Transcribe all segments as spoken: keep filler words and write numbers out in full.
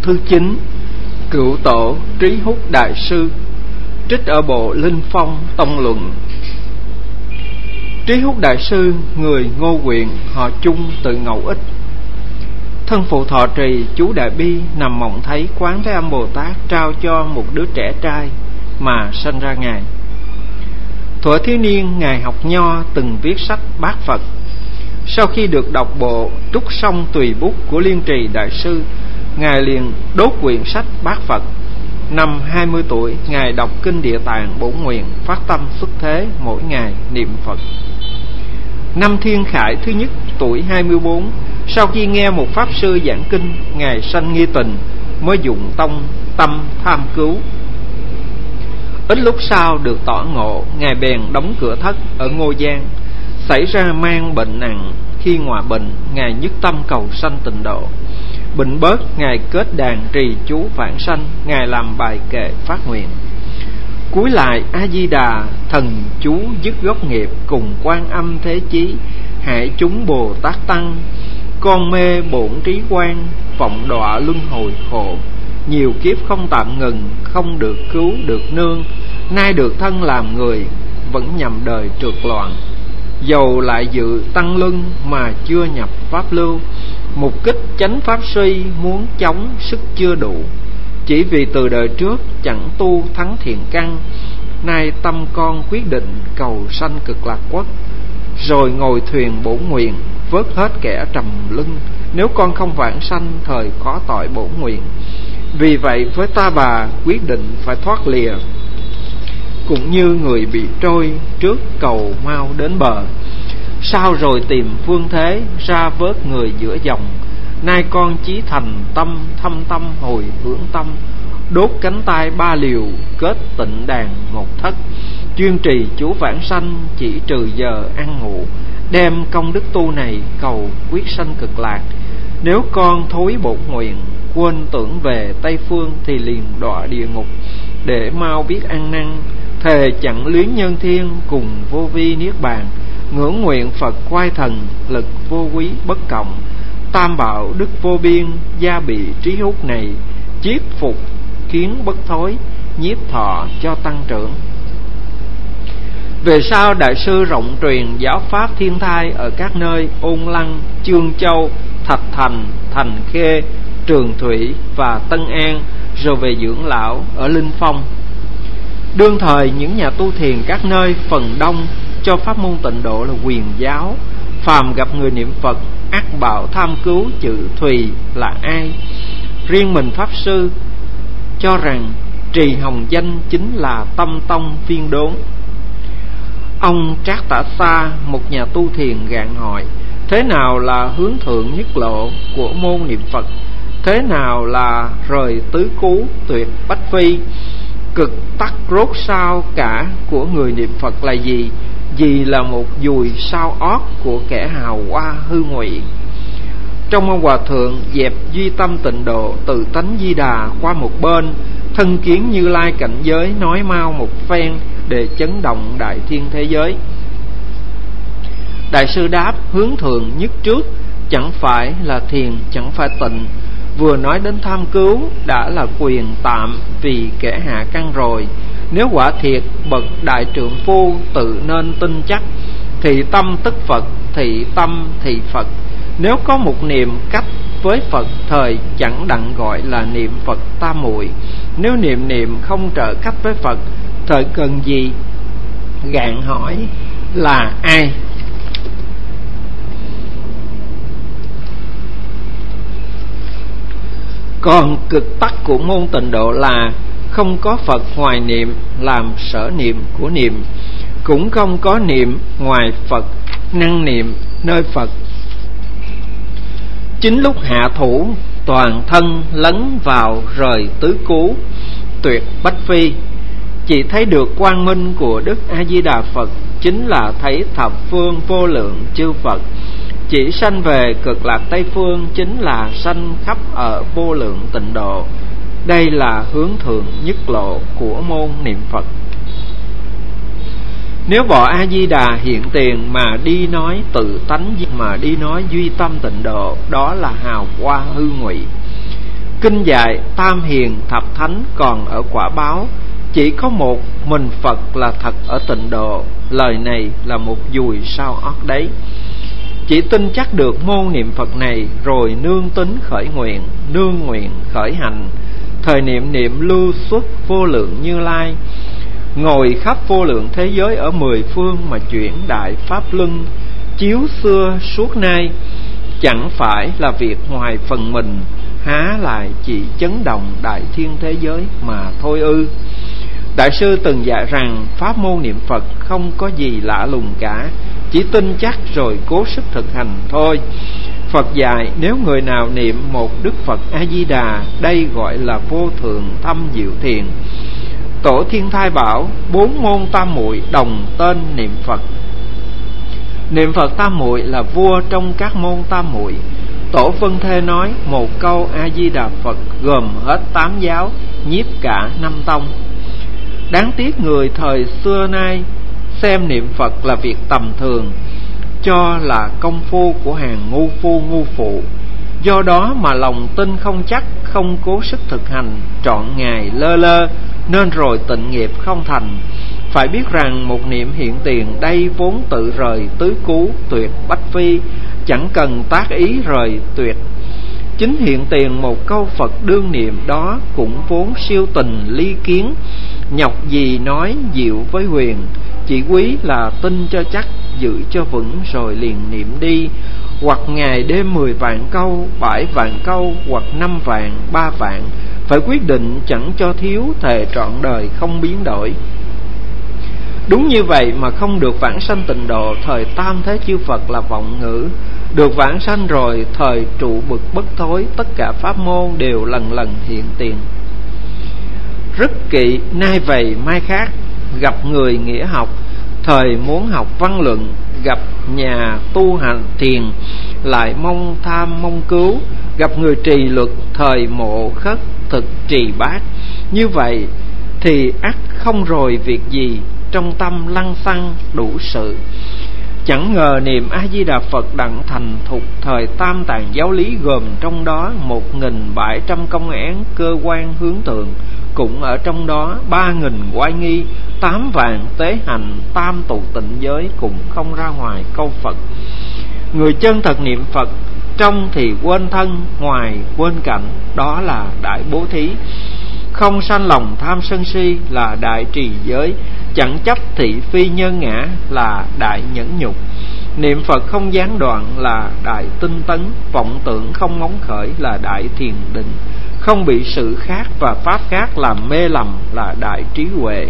thứ chín, Cựu tổ Trí Húc Đại Sư. Trích ở bộ Linh Phong Tông Luận. Trí Húc Đại Sư, người Ngô Quyện, họ Chung, tự Ngẫu Ích. Thân phụ thọ trì chú Đại Bi nằm mộng thấy Quán Thế Âm Bồ Tát trao cho một đứa trẻ trai mà sanh ra Ngài. Thuở thiếu niên, Ngài học nho từng viết sách bát Phật. Sau khi được đọc bộ Trúc Song Tùy Bút của Liên Trì Đại Sư, Ngài liền đốt quyển sách bát Phật. Năm hai mươi tuổi, Ngài đọc kinh Địa Tạng Bổn Nguyện, phát tâm xuất thế mỗi ngày niệm Phật. Năm Thiên Khải thứ nhất, tuổi hai mươi bốn, sau khi nghe một pháp sư giảng kinh, Ngài sanh nghi tình, mới dụng tông tâm tham cứu. Ít lúc sau được tỏ ngộ, Ngài bèn đóng cửa thất ở Ngô Giang. Xảy ra mang bệnh nặng, khi ngoại bệnh, Ngài nhất tâm cầu sanh tịnh độ. Bệnh bớt, Ngài kết đàn trì chú vãng sanh, Ngài làm bài kệ phát nguyện. Cuối lại A Di Đà, thần chú dứt gốc nghiệp, cùng Quan Âm Thế Chí, hại chúng Bồ Tát tăng. Con mê bổn trí quan, vọng đọa luân hồi khổ. Nhiều kiếp không tạm ngừng, không được cứu được nương. Nay được thân làm người, vẫn nhầm đời trượt loạn. Dầu lại dự tăng luân mà chưa nhập pháp lưu. Mục kích chánh pháp suy, muốn chống sức chưa đủ. Chỉ vì từ đời trước chẳng tu thắng thiện căn. Nay tâm con quyết định cầu sanh cực lạc quốc. Rồi ngồi thuyền bổn nguyện, vớt hết kẻ trầm lưng. Nếu con không vãng sanh, thời có tội bổn nguyện. Vì vậy với ta bà quyết định phải thoát lìa. Cũng như người bị trôi, trước cầu mau đến bờ. Sau rồi tìm phương thế, ra vớt người giữa dòng. Nay con chí thành tâm, thâm tâm hồi hướng tâm. Đốt cánh tay ba liều, kết tịnh đàn một thất. Chuyên trì chú vãng sanh, chỉ trừ giờ ăn ngủ. Đem công đức tu này cầu quyết sanh cực lạc. Nếu con thối bổn nguyện, quên tưởng về Tây Phương, thì liền đọa địa ngục. Để mau biết ăn năn, thề chẳng luyến nhân thiên, cùng vô vi niết bàn. Ngưỡng nguyện Phật quay thần, lực vô quý bất cộng. Tam bảo đức vô biên, gia bị trí hút này. Chiết phục kiến bất thối, nhiếp thọ cho tăng trưởng. Về sau Đại sư rộng truyền giáo pháp thiên thai ở các nơi Ôn Lăng, Chương Châu, Thạch Thành, Thành Khê, Trường Thủy và Tân An, rồi về dưỡng lão ở Linh Phong. Đương thời những nhà tu thiền các nơi phần đông cho pháp môn tịnh độ là quyền giáo. Phàm gặp người niệm Phật, ắt bảo tham cứu chữ Thùy là ai. Riêng mình pháp sư cho rằng trì hồng danh chính là tâm tông phiên đốn. Ông Trác Tả Sa, một nhà tu thiền gạn hỏi: thế nào là hướng thượng nhất lộ của môn niệm Phật? Thế nào là rời tứ cú tuyệt bách phi? Cực tắc rốt sao cả của người niệm Phật là gì? Gì là một dùi sao ót của kẻ hào hoa hư ngụy. Trong ông hòa thượng dẹp duy tâm tịnh độ, tự tánh Di Đà qua một bên, thân kiến Như Lai cảnh giới nói mau một phen để chấn động đại thiên thế giới. Đại sư đáp: hướng thượng nhất trước chẳng phải là thiền, chẳng phải tịnh. Vừa nói đến tham cứu đã là quyền tạm vì kẻ hạ căn rồi. Nếu quả thiệt bậc đại trượng phu tự nên tin chắc. Thị tâm tức Phật, thị tâm thị Phật. Nếu có một niệm cách với Phật, thời chẳng đặng gọi là niệm Phật tam muội. Nếu niệm niệm không trợ cách với Phật, thời cần gì gạn hỏi là ai. Còn cực tắc của môn tịnh độ là không có Phật ngoài niệm làm sở niệm của niệm, cũng không có niệm ngoài Phật năng niệm nơi Phật. Chính lúc hạ thủ, toàn thân lấn vào rời tứ cú tuyệt bách phi. Chỉ thấy được quang minh của Đức A Di Đà Phật, chính là thấy thập phương vô lượng chư Phật. Chỉ sanh về cực lạc Tây Phương, chính là sanh khắp ở vô lượng tịnh độ. Đây là hướng thượng nhất lộ của môn niệm Phật. Nếu bỏ A Di Đà hiện tiền mà đi nói tự tánh, mà đi nói duy tâm tịnh độ, đó là hào hoa hư ngụy. Kinh dạy tam hiền thập thánh còn ở quả báo, chỉ có một mình Phật là thật ở tịnh độ. Lời này là một dùi sao ót đấy. Chỉ tin chắc được môn niệm Phật này, rồi nương tính khởi nguyện, nương nguyện khởi hành. Thời niệm niệm lưu xuất vô lượng Như Lai, ngồi khắp vô lượng thế giới ở mười phương mà chuyển đại pháp luân, chiếu xưa suốt nay. Chẳng phải là việc ngoài phần mình, há lại chỉ chấn động đại thiên thế giới mà thôi ư. Đại sư từng dạy rằng pháp môn niệm Phật không có gì lạ lùng cả, chỉ tin chắc rồi cố sức thực hành thôi. Phật dạy nếu người nào niệm một Đức Phật A-di-đà, đây gọi là vô thượng thâm diệu thiền. Tổ Thiên Thai bảo bốn môn tam muội đồng tên niệm Phật. Niệm Phật tam muội là vua trong các môn tam muội. Tổ Vân Thê nói một câu A-di-đà Phật gồm hết tám giáo, nhiếp cả năm tông. Đáng tiếc người thời xưa nay xem niệm Phật là việc tầm thường, cho là công phu của hàng ngu phu ngu phụ. Do đó mà lòng tin không chắc, không cố sức thực hành, trọn ngày lơ lơ, nên rồi tịnh nghiệp không thành. Phải biết rằng một niệm hiện tiền đây vốn tự rời tứ cú tuyệt bách phi, chẳng cần tác ý rời tuyệt. Chính hiện tiền một câu Phật đương niệm đó cũng vốn siêu tình ly kiến, nhọc gì nói diệu với huyền. Chỉ quý là tin cho chắc, giữ cho vững rồi liền niệm đi. Hoặc ngày đêm mười vạn câu, bảy vạn câu, hoặc năm vạn, ba vạn. Phải quyết định chẳng cho thiếu, thề trọn đời không biến đổi. Đúng như vậy mà không được vãng sanh tịnh độ, thời tam thế chư Phật là vọng ngữ. Được vãng sanh rồi, thời trụ bực bất thối, tất cả pháp môn đều lần lần hiện tiền. Rất kỵ nay vậy mai khác, gặp người nghĩa học, thời muốn học văn luận, gặp nhà tu hành thiền, lại mong tham mong cứu, gặp người trì luật, thời mộ khất thực trì bát. Như vậy thì ắt không rồi việc gì, trong tâm lăng xăng đủ sự. Chẳng ngờ niệm A-di-đà Phật đặng thành thục thời tam tạng giáo lý, gồm trong đó một nghìn bảy trăm công án cơ quan hướng tượng, cũng ở trong đó ba nghìn oai nghi, tám vạn tế hành, tam tụ tịnh giới, cũng không ra ngoài câu Phật. Người chân thật niệm Phật, trong thì quên thân, ngoài quên cảnh, đó là đại bố thí. Không sanh lòng tham sân si là đại trì giới, chẳng chấp thị phi nhân ngã là đại nhẫn nhục. Niệm Phật không gián đoạn là đại tinh tấn, vọng tưởng không ngóng khởi là đại thiền định, không bị sự khác và pháp khác làm mê lầm là đại trí huệ.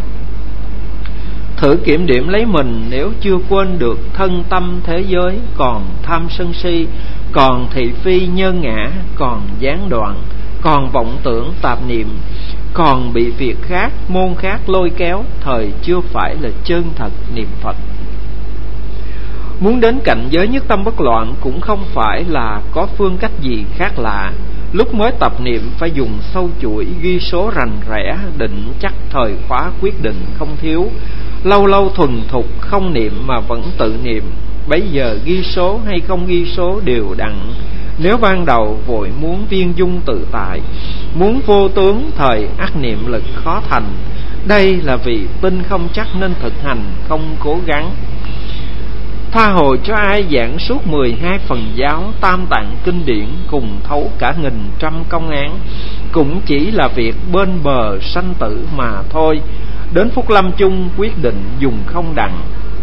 Thử kiểm điểm lấy mình, nếu chưa quên được thân tâm thế giới, còn tham sân si, còn thị phi nhân ngã, còn gián đoạn, còn vọng tưởng tạp niệm, còn bị việc khác, môn khác lôi kéo, thời chưa phải là chân thật niệm Phật. Muốn đến cảnh giới nhất tâm bất loạn cũng không phải là có phương cách gì khác lạ. Lúc mới tập niệm phải dùng sâu chuỗi, ghi số rành rẽ, định chắc thời khóa quyết định không thiếu. Lâu lâu thuần thục không niệm mà vẫn tự niệm, bấy giờ ghi số hay không ghi số đều đặng. Nếu ban đầu vội muốn viên dung tự tại, muốn vô tướng, thời ác niệm lực khó thành. Đây là vì tin không chắc nên thực hành không cố gắng. Tha hồ cho ai giảng suốt mười hai phần giáo, tam tạng kinh điển, cùng thấu cả nghìn trăm công án, cũng chỉ là việc bên bờ sanh tử mà thôi. Đến phút lâm chung quyết định dùng không đặng.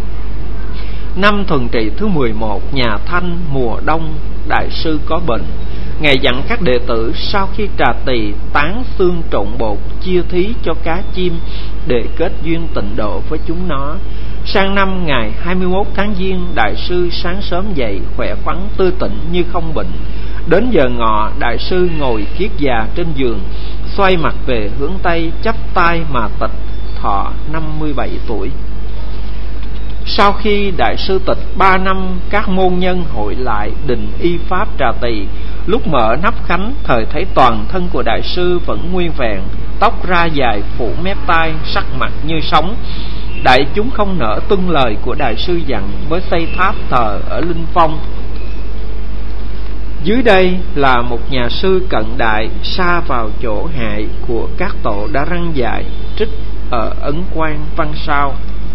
Năm thuần trị thứ mười một, nhà Thanh, mùa đông, đại sư có bệnh. Ngài dặn các đệ tử sau khi trà tỳ tán xương trộn bột, chia thí cho cá chim để kết duyên tịnh độ với chúng nó. Sang năm ngày hai mươi mốt tháng Giêng, đại sư sáng sớm dậy khỏe khoắn tươi tỉnh như không bệnh. Đến giờ ngọ, đại sư ngồi kiết già trên giường, xoay mặt về hướng Tây, chắp tay mà tịch, thọ năm mươi bảy tuổi. Sau khi đại sư tịch ba năm, các môn nhân hội lại định y pháp trà tỳ. Lúc mở nắp khánh, thời thấy toàn thân của đại sư vẫn nguyên vẹn, tóc ra dài phủ mép tai, sắc mặt như sống. Đại chúng không nỡ tuân lời của đại sư dặn, mới xây tháp thờ ở Linh Phong. Dưới đây là một nhà sư cận đại sa vào chỗ hại của các tổ đã răng dạy, trích ở Ấn Quang văn sau.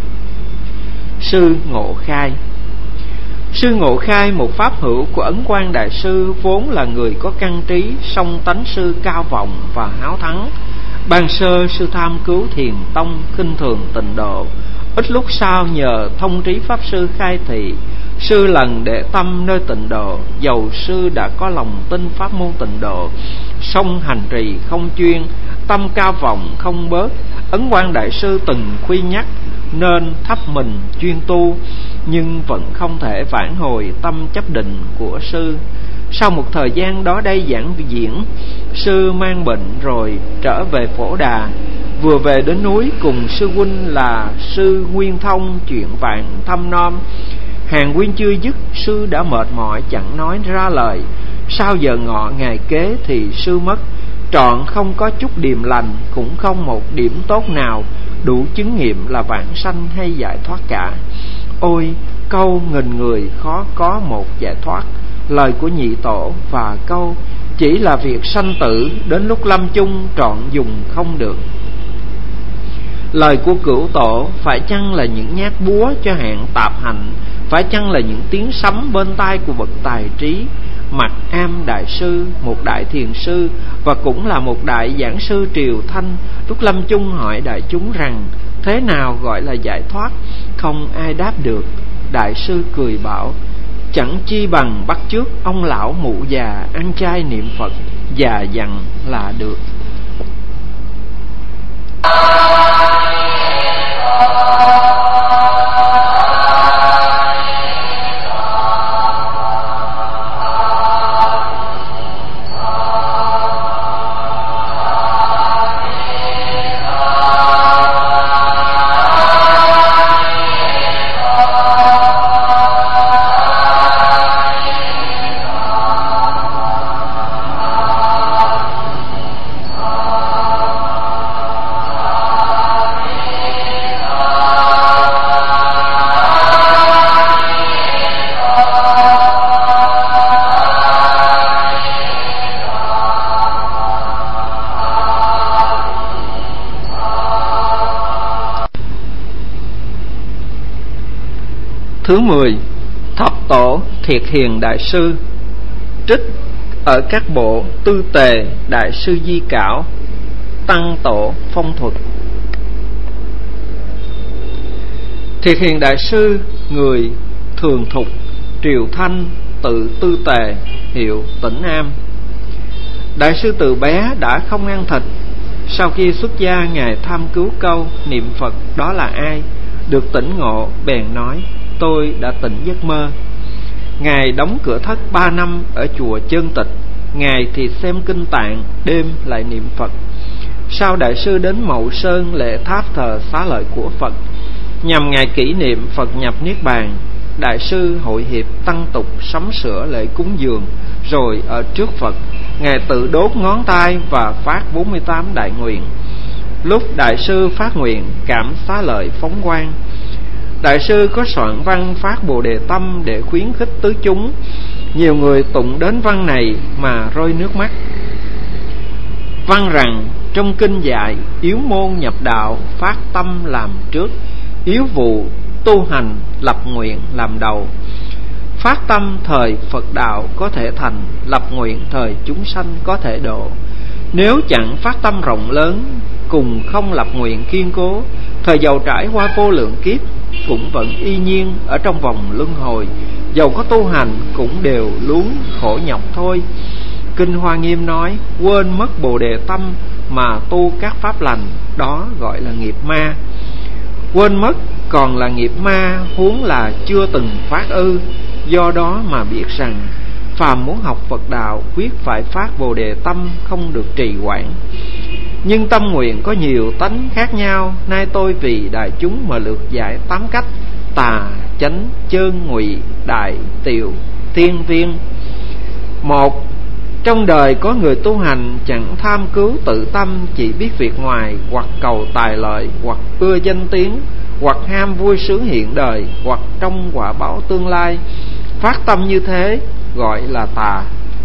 Sư Ngộ Khai. Sư Ngộ Khai, một pháp hữu của Ấn Quang đại sư, vốn là người có căn trí, song tánh sư cao vọng và háo thắng. Ban sơ sư tham cứu thiền tông, khinh thường tịnh độ. Ít lúc sau nhờ thông trí pháp sư khai thị, sư lần để tâm nơi tịnh độ. Dầu sư đã có lòng tin pháp môn tịnh độ, song hành trì không chuyên, tâm cao vọng không bớt. Ấn Quang đại sư từng khuyên nhắc nên thấp mình chuyên tu, nhưng vẫn không thể vãn hồi tâm chấp định của sư. Sau một thời gian đó đây giảng diễn, sư mang bệnh rồi trở về Phổ Đà. Vừa về đến núi, cùng sư huynh là sư Nguyên Thông chuyện vạn thăm nom. Hàng nguyên chưa dứt, sư đã mệt mỏi chẳng nói ra lời. Sau giờ ngọ ngày kế thì sư mất. Trọn không có chút điềm lành, cũng không một điểm tốt nào đủ chứng nghiệm là vãng sanh hay giải thoát cả. Ôi, câu nghìn người khó có một giải thoát, lời của nhị tổ và câu chỉ là việc sanh tử, đến lúc lâm chung trọn dùng không được. Lời của cửu tổ phải chăng là những nhát búa cho hạng tạp hạnh, phải chăng là những tiếng sấm bên tai của bậc tài trí? Mạc Am đại sư, một đại thiền sư và cũng là một đại giảng sư Triều Thanh, lúc lâm chung hỏi đại chúng rằng thế nào gọi là giải thoát? Không ai đáp được. Đại sư cười bảo, chẳng chi bằng bắt chước ông lão mụ già ăn chay niệm Phật, già dặn là được. Thứ mười, Thập tổ Thiệt Hiền đại sư, trích ở các bộ Tư Tề đại sư Di Cảo, Tăng tổ Phong thuật. Thiệt Hiền đại sư, người thường thục, Triều Thanh, tự Tư Tề, hiệu Tĩnh Am. Đại sư từ bé đã không ăn thịt. Sau khi xuất gia, ngài tham cứu câu niệm Phật đó là ai, được tỉnh ngộ bèn nói, tôi đã tỉnh giấc mơ. Ngài đóng cửa thất ba năm ở chùa Chân Tịch. Ngày thì xem kinh tạng, đêm lại niệm Phật. Sau đại sư đến Mậu Sơn lễ tháp thờ xá lợi của Phật, nhằm ngày kỷ niệm Phật nhập Niết Bàn. Đại sư hội hiệp tăng tục sắm sửa lễ cúng dường, rồi ở trước Phật ngài tự đốt ngón tay và phát bốn mươi tám đại nguyện. Lúc đại sư phát nguyện, cảm xá lợi phóng quang. Đại sư có soạn văn phát Bồ Đề Tâm để khuyến khích tứ chúng. Nhiều người tụng đến văn này mà rơi nước mắt. Văn rằng trong kinh dạy, yếu môn nhập đạo phát tâm làm trước, yếu vụ tu hành lập nguyện làm đầu. Phát tâm thời Phật đạo có thể thành, lập nguyện thời chúng sanh có thể độ. Nếu chẳng phát tâm rộng lớn, cùng không lập nguyện kiên cố, thời giàu trải qua vô lượng kiếp cũng vẫn y nhiên ở trong vòng luân hồi. Dầu có tu hành cũng đều luống khổ nhọc thôi. Kinh Hoa Nghiêm nói, quên mất Bồ Đề Tâm mà tu các pháp lành, đó gọi là nghiệp ma. Quên mất còn là nghiệp ma, huống là chưa từng phát ư. Do đó mà biết rằng phàm muốn học Phật đạo, quyết phải phát Bồ Đề Tâm, không được trì hoãn. Nhưng tâm nguyện có nhiều tánh khác nhau, nay tôi vì đại chúng mà lược giải tám cách: tà, chánh, chơn, ngụy, đại, tiệu, tiên viên. Một, trong đời có người tu hành chẳng tham cứu tự tâm, chỉ biết việc ngoài, hoặc cầu tài lợi, hoặc ưa danh tiếng, hoặc ham vui sướng hiện đời, hoặc trong quả báo tương lai. Phát tâm như thế gọi là tà.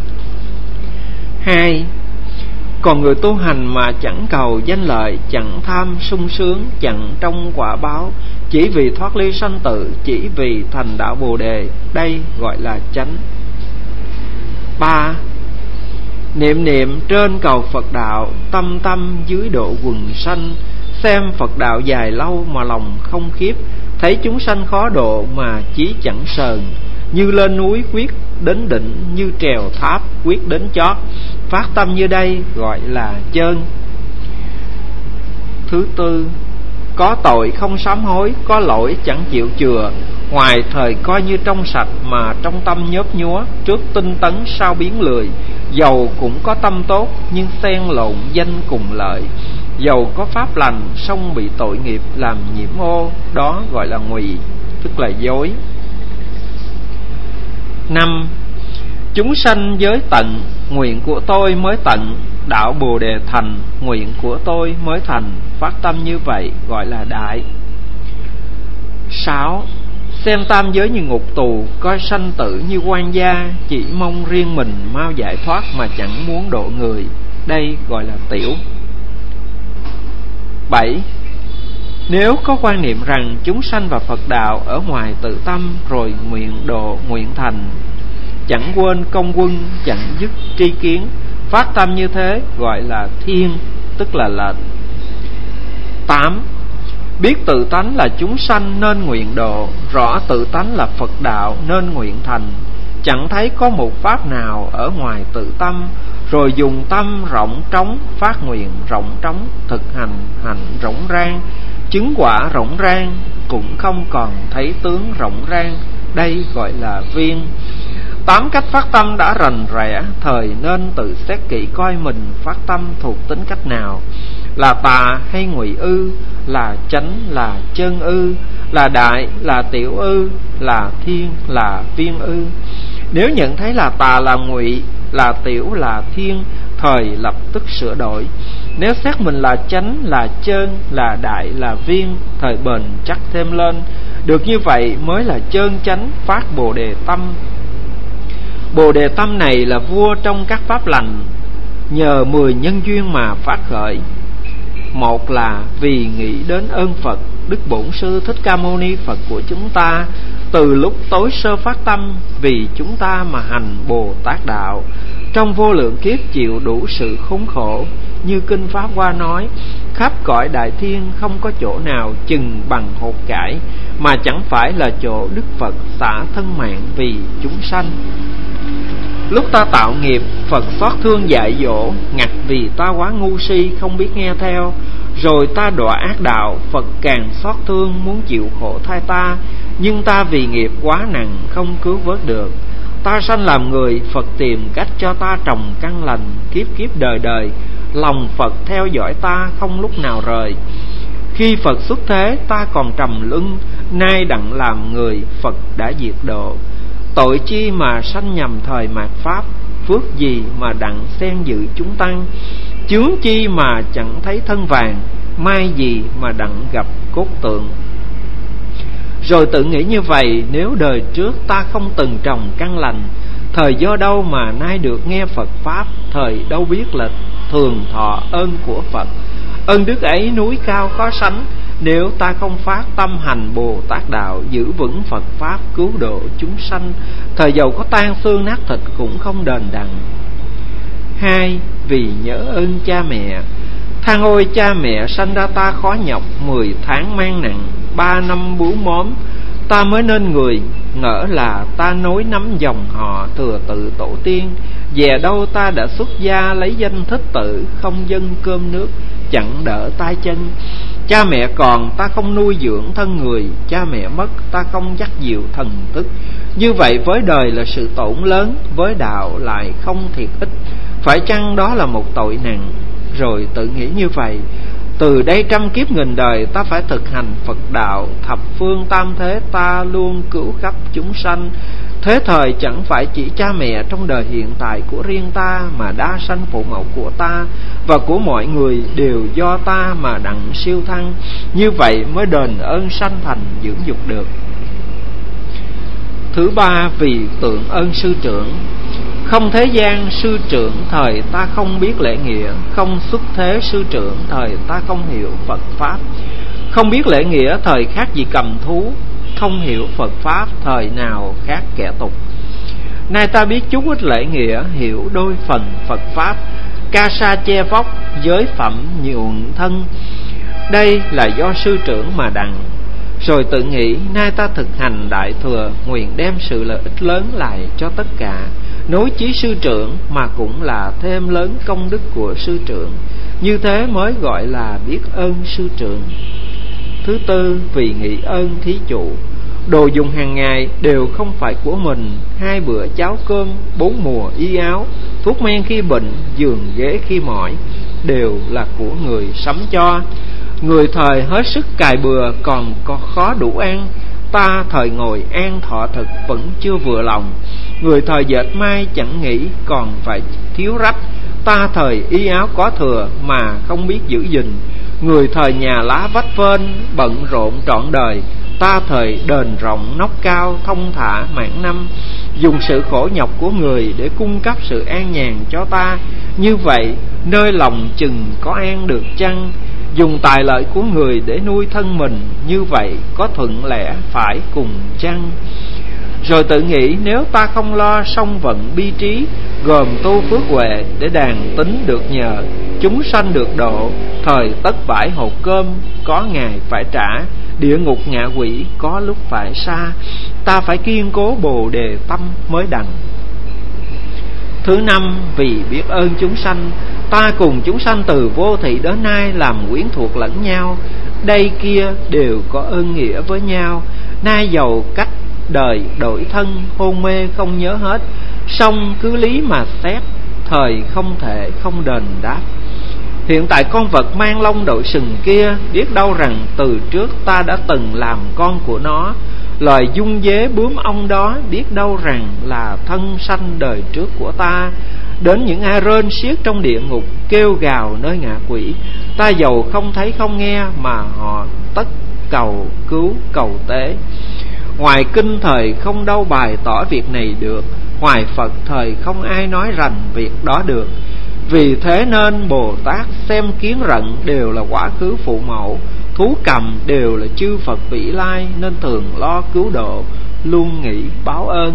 Hai, còn người tu hành mà chẳng cầu danh lợi, chẳng tham sung sướng, chẳng trông quả báo, chỉ vì thoát ly sanh tử, chỉ vì thành đạo Bồ Đề, đây gọi là chánh. Ba, niệm niệm trên cầu Phật đạo, tâm tâm dưới độ quần sanh, xem Phật đạo dài lâu mà lòng không khiếp, thấy chúng sanh khó độ mà chí chẳng sờn, như lên núi quyết đến đỉnh, như trèo tháp quyết đến chót, phát tâm như đây gọi là chơn. Thứ tư, có tội không sám hối, có lỗi chẳng chịu chừa, ngoài thời coi như trong sạch mà trong tâm nhớp nhúa, trước tinh tấn sau biến lười, dầu cũng có tâm tốt nhưng xen lộn danh cùng lợi, dầu có pháp lành song bị tội nghiệp làm nhiễm ô, đó gọi là ngụy, tức là dối. Năm, chúng sanh giới tận, nguyện của tôi mới tận, đạo Bồ Đề thành, nguyện của tôi mới thành, phát tâm như vậy gọi là đại. Sáu, xem tam giới như ngục tù, coi sanh tử như quan gia, chỉ mong riêng mình mau giải thoát mà chẳng muốn độ người, đây gọi là tiểu. Bảy, nếu có quan niệm rằng chúng sanh và Phật đạo ở ngoài tự tâm, rồi nguyện độ nguyện thành, chẳng quên công quân, chẳng dứt tri kiến, phát tâm như thế gọi là thiên, tức là lệnh. Tám, biết tự tánh là chúng sanh nên nguyện độ, rõ tự tánh là Phật đạo nên nguyện thành, chẳng thấy có một pháp nào ở ngoài tự tâm, rồi dùng tâm rộng trống phát nguyện rộng trống, thực hành hành rộng rang, chứng quả rộng rang, cũng không còn thấy tướng rộng rang, đây gọi là viên. Tám cách phát tâm đã rành rẽ, thời nên tự xét kỹ coi mình phát tâm thuộc tính cách nào, là tà hay ngụy ư, là chánh là chân ư, là đại là tiểu ư, là thiên là viên ư. Nếu nhận thấy là tà là ngụy, là tiểu là thiên, thời lập tức sửa đổi. Nếu xét mình là chánh là chân, là đại là viên, thời bền chắc thêm lên. Được như vậy mới là chân chánh phát Bồ Đề tâm. Bồ Đề tâm này là vua trong các pháp lành, nhờ mười nhân duyên mà phát khởi. Một là vì nghĩ đến ơn Phật, Đức Bổn Sư Thích Ca Mâu Ni Phật của chúng ta, từ lúc tối sơ phát tâm vì chúng ta mà hành Bồ Tát đạo, trong vô lượng kiếp chịu đủ sự khốn khổ. Như Kinh Pháp Hoa nói, khắp cõi đại thiên không có chỗ nào chừng bằng hột cải, mà chẳng phải là chỗ Đức Phật xả thân mạng vì chúng sanh. Lúc ta tạo nghiệp, Phật xót thương dạy dỗ, ngặt vì ta quá ngu si không biết nghe theo. Rồi ta đọa ác đạo, Phật càng xót thương muốn chịu khổ thay ta, nhưng ta vì nghiệp quá nặng không cứu vớt được. Ta sanh làm người, Phật tìm cách cho ta trồng căn lành, kiếp kiếp đời đời, lòng Phật theo dõi ta không lúc nào rời. Khi Phật xuất thế ta còn trầm luân, nay đặng làm người, Phật đã diệt độ. Tội chi mà sanh nhầm thời mạt Pháp, phước gì mà đặng xen dự chúng tăng. Chướng chi mà chẳng thấy thân vàng, mai gì mà đặng gặp cốt tượng. Rồi tự nghĩ như vậy, nếu đời trước ta không từng trồng căn lành, thời do đâu mà nay được nghe Phật Pháp, thời đâu biết là thường thọ ơn của Phật. Ơn đức ấy núi cao khó sánh, nếu ta không phát tâm hành Bồ Tát đạo, giữ vững Phật Pháp cứu độ chúng sanh, thời dầu có tan xương nát thịt cũng không đền đặng. Hai, vì nhớ ơn cha mẹ. Than ôi cha mẹ sanh ra ta khó nhọc, mười tháng mang nặng, ba năm bú móm, ta mới nên người. Ngỡ là ta nối nắm dòng họ thừa tự tổ tiên, về đâu ta đã xuất gia lấy danh thích tự, không dâng cơm nước, chẳng đỡ tay chân. Cha mẹ còn ta không nuôi dưỡng thân người, cha mẹ mất ta không dắt dìu thần tức. Như vậy với đời là sự tổn lớn, với đạo lại không thiệt ích. Phải chăng đó là một tội nặng? Rồi tự nghĩ như vậy, từ đây trăm kiếp nghìn đời ta phải thực hành Phật đạo, thập phương tam thế ta luôn cứu khắp chúng sanh. Thế thời chẳng phải chỉ cha mẹ trong đời hiện tại của riêng ta, mà đa sanh phụ mẫu của ta và của mọi người đều do ta mà đặng siêu thăng. Như vậy mới đền ơn sanh thành dưỡng dục được. Thứ ba, vì tượng ơn sư trưởng. Không thế gian sư trưởng thời ta không biết lễ nghĩa, không xuất thế sư trưởng thời ta không hiểu Phật Pháp. Không biết lễ nghĩa thời khác gì cầm thú, không hiểu Phật Pháp thời nào khác kẻ tục. Nay ta biết chút ít lễ nghĩa, hiểu đôi phần Phật Pháp. Ca sa che vóc, giới phẩm nhuận thân, đây là do sư trưởng mà đặng. Rồi tự nghĩ nay ta thực hành đại thừa, nguyện đem sự lợi ích lớn lại cho tất cả. Nối chí sư trưởng mà cũng là thêm lớn công đức của sư trưởng. Như thế mới gọi là biết ơn sư trưởng. Thứ tư, vì nghĩ ơn thí chủ. Đồ dùng hàng ngày đều không phải của mình. Hai bữa cháo cơm, bốn mùa y áo, thuốc men khi bệnh, giường ghế khi mỏi, đều là của người sắm cho. Người thời hết sức cài bừa còn có khó đủ ăn, ta thời ngồi an thọ thực vẫn chưa vừa lòng. Người thời dệt may chẳng nghĩ còn phải thiếu rách, ta thời y áo có thừa mà không biết giữ gìn. Người thời nhà lá vách vên bận rộn trọn đời, ta thời đền rộng nóc cao thông thả mãn năm. Dùng sự khổ nhọc của người để cung cấp sự an nhàn cho ta, như vậy nơi lòng chừng có an được chăng? Dùng tài lợi của người để nuôi thân mình, như vậy có thuận lẽ phải cùng chăng? Rồi tự nghĩ nếu ta không lo song vận bi trí, gồm tu phước huệ để đàn tính được nhờ, chúng sanh được độ, thời tất bãi hột cơm, có ngày phải trả, địa ngục ngạ quỷ có lúc phải xa. Ta phải kiên cố bồ đề tâm mới đặng. Thứ năm, vì biết ơn chúng sanh. Ta cùng chúng sanh từ vô thị đến nay làm quyến thuộc lẫn nhau, đây kia đều có ơn nghĩa với nhau. Nay giàu cách đời đổi thân, hôn mê không nhớ hết, song cứ lý mà xét, thời không thể không đền đáp. Hiện tại con vật mang lông đội sừng kia, biết đâu rằng từ trước ta đã từng làm con của nó. Loài dung dế bướm ong đó, biết đâu rằng là thân sanh đời trước của ta. Đến những ai rên xiết trong địa ngục, kêu gào nơi ngạ quỷ, ta dầu không thấy không nghe mà họ tất cầu cứu cầu tế. Ngoài kinh thời không đâu bày tỏ việc này được, ngoài Phật thời không ai nói rành việc đó được. Vì thế nên Bồ Tát xem kiến rận đều là quá khứ phụ mẫu, thú cầm đều là chư Phật vĩ lai, nên thường lo cứu độ, luôn nghĩ báo ơn.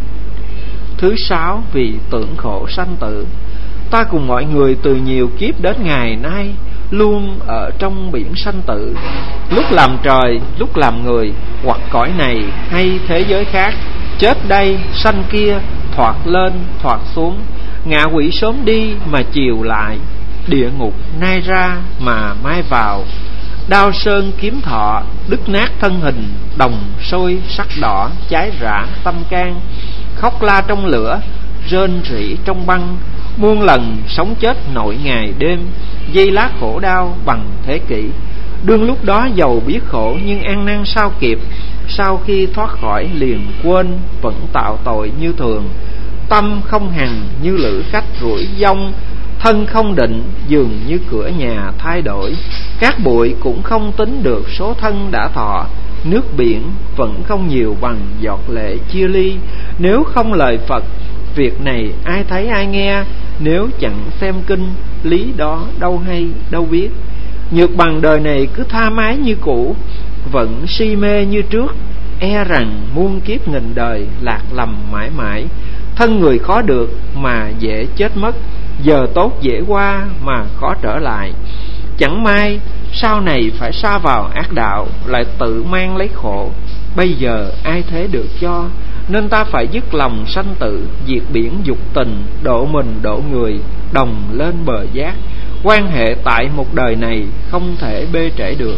Thứ sáu, vì tưởng khổ sanh tử. Ta cùng mọi người từ nhiều kiếp đến ngày nay luôn ở trong biển sanh tử, lúc làm trời, lúc làm người, hoặc cõi này hay thế giới khác, chết đây sanh kia, thoạt lên thoạt xuống. Ngạ quỷ sớm đi mà chiều lại, địa ngục nay ra mà mai vào. Đao sơn kiếm thọ, đứt nát thân hình, đồng sôi sắc đỏ, cháy rã tâm can. Khóc la trong lửa, rên rỉ trong băng, muôn lần sống chết nội ngày đêm, dây lá khổ đau bằng thế kỷ. Đương lúc đó giàu biết khổ nhưng ăn năn sao kịp, sau khi thoát khỏi liền quên, vẫn tạo tội như thường. Tâm không hằng như lữ khách rủi dông, thân không định dường như cửa nhà thay đổi. Cát bụi cũng không tính được số thân đã thọ, nước biển vẫn không nhiều bằng giọt lệ chia ly. Nếu không lời Phật, việc này ai thấy ai nghe, nếu chẳng xem kinh, lý đó đâu hay đâu biết. Nhược bằng đời này cứ tha mái như cũ, vẫn si mê như trước, e rằng muôn kiếp nghìn đời lạc lầm mãi mãi. Thân người khó được mà dễ chết mất, giờ tốt dễ qua mà khó trở lại. Chẳng may sau này phải sa vào ác đạo, lại tự mang lấy khổ. Bây giờ ai thế được cho, nên ta phải dứt lòng sanh tử, diệt biển dục tình, độ mình độ người, đồng lên bờ giác. Quan hệ tại một đời này không thể bê trễ được.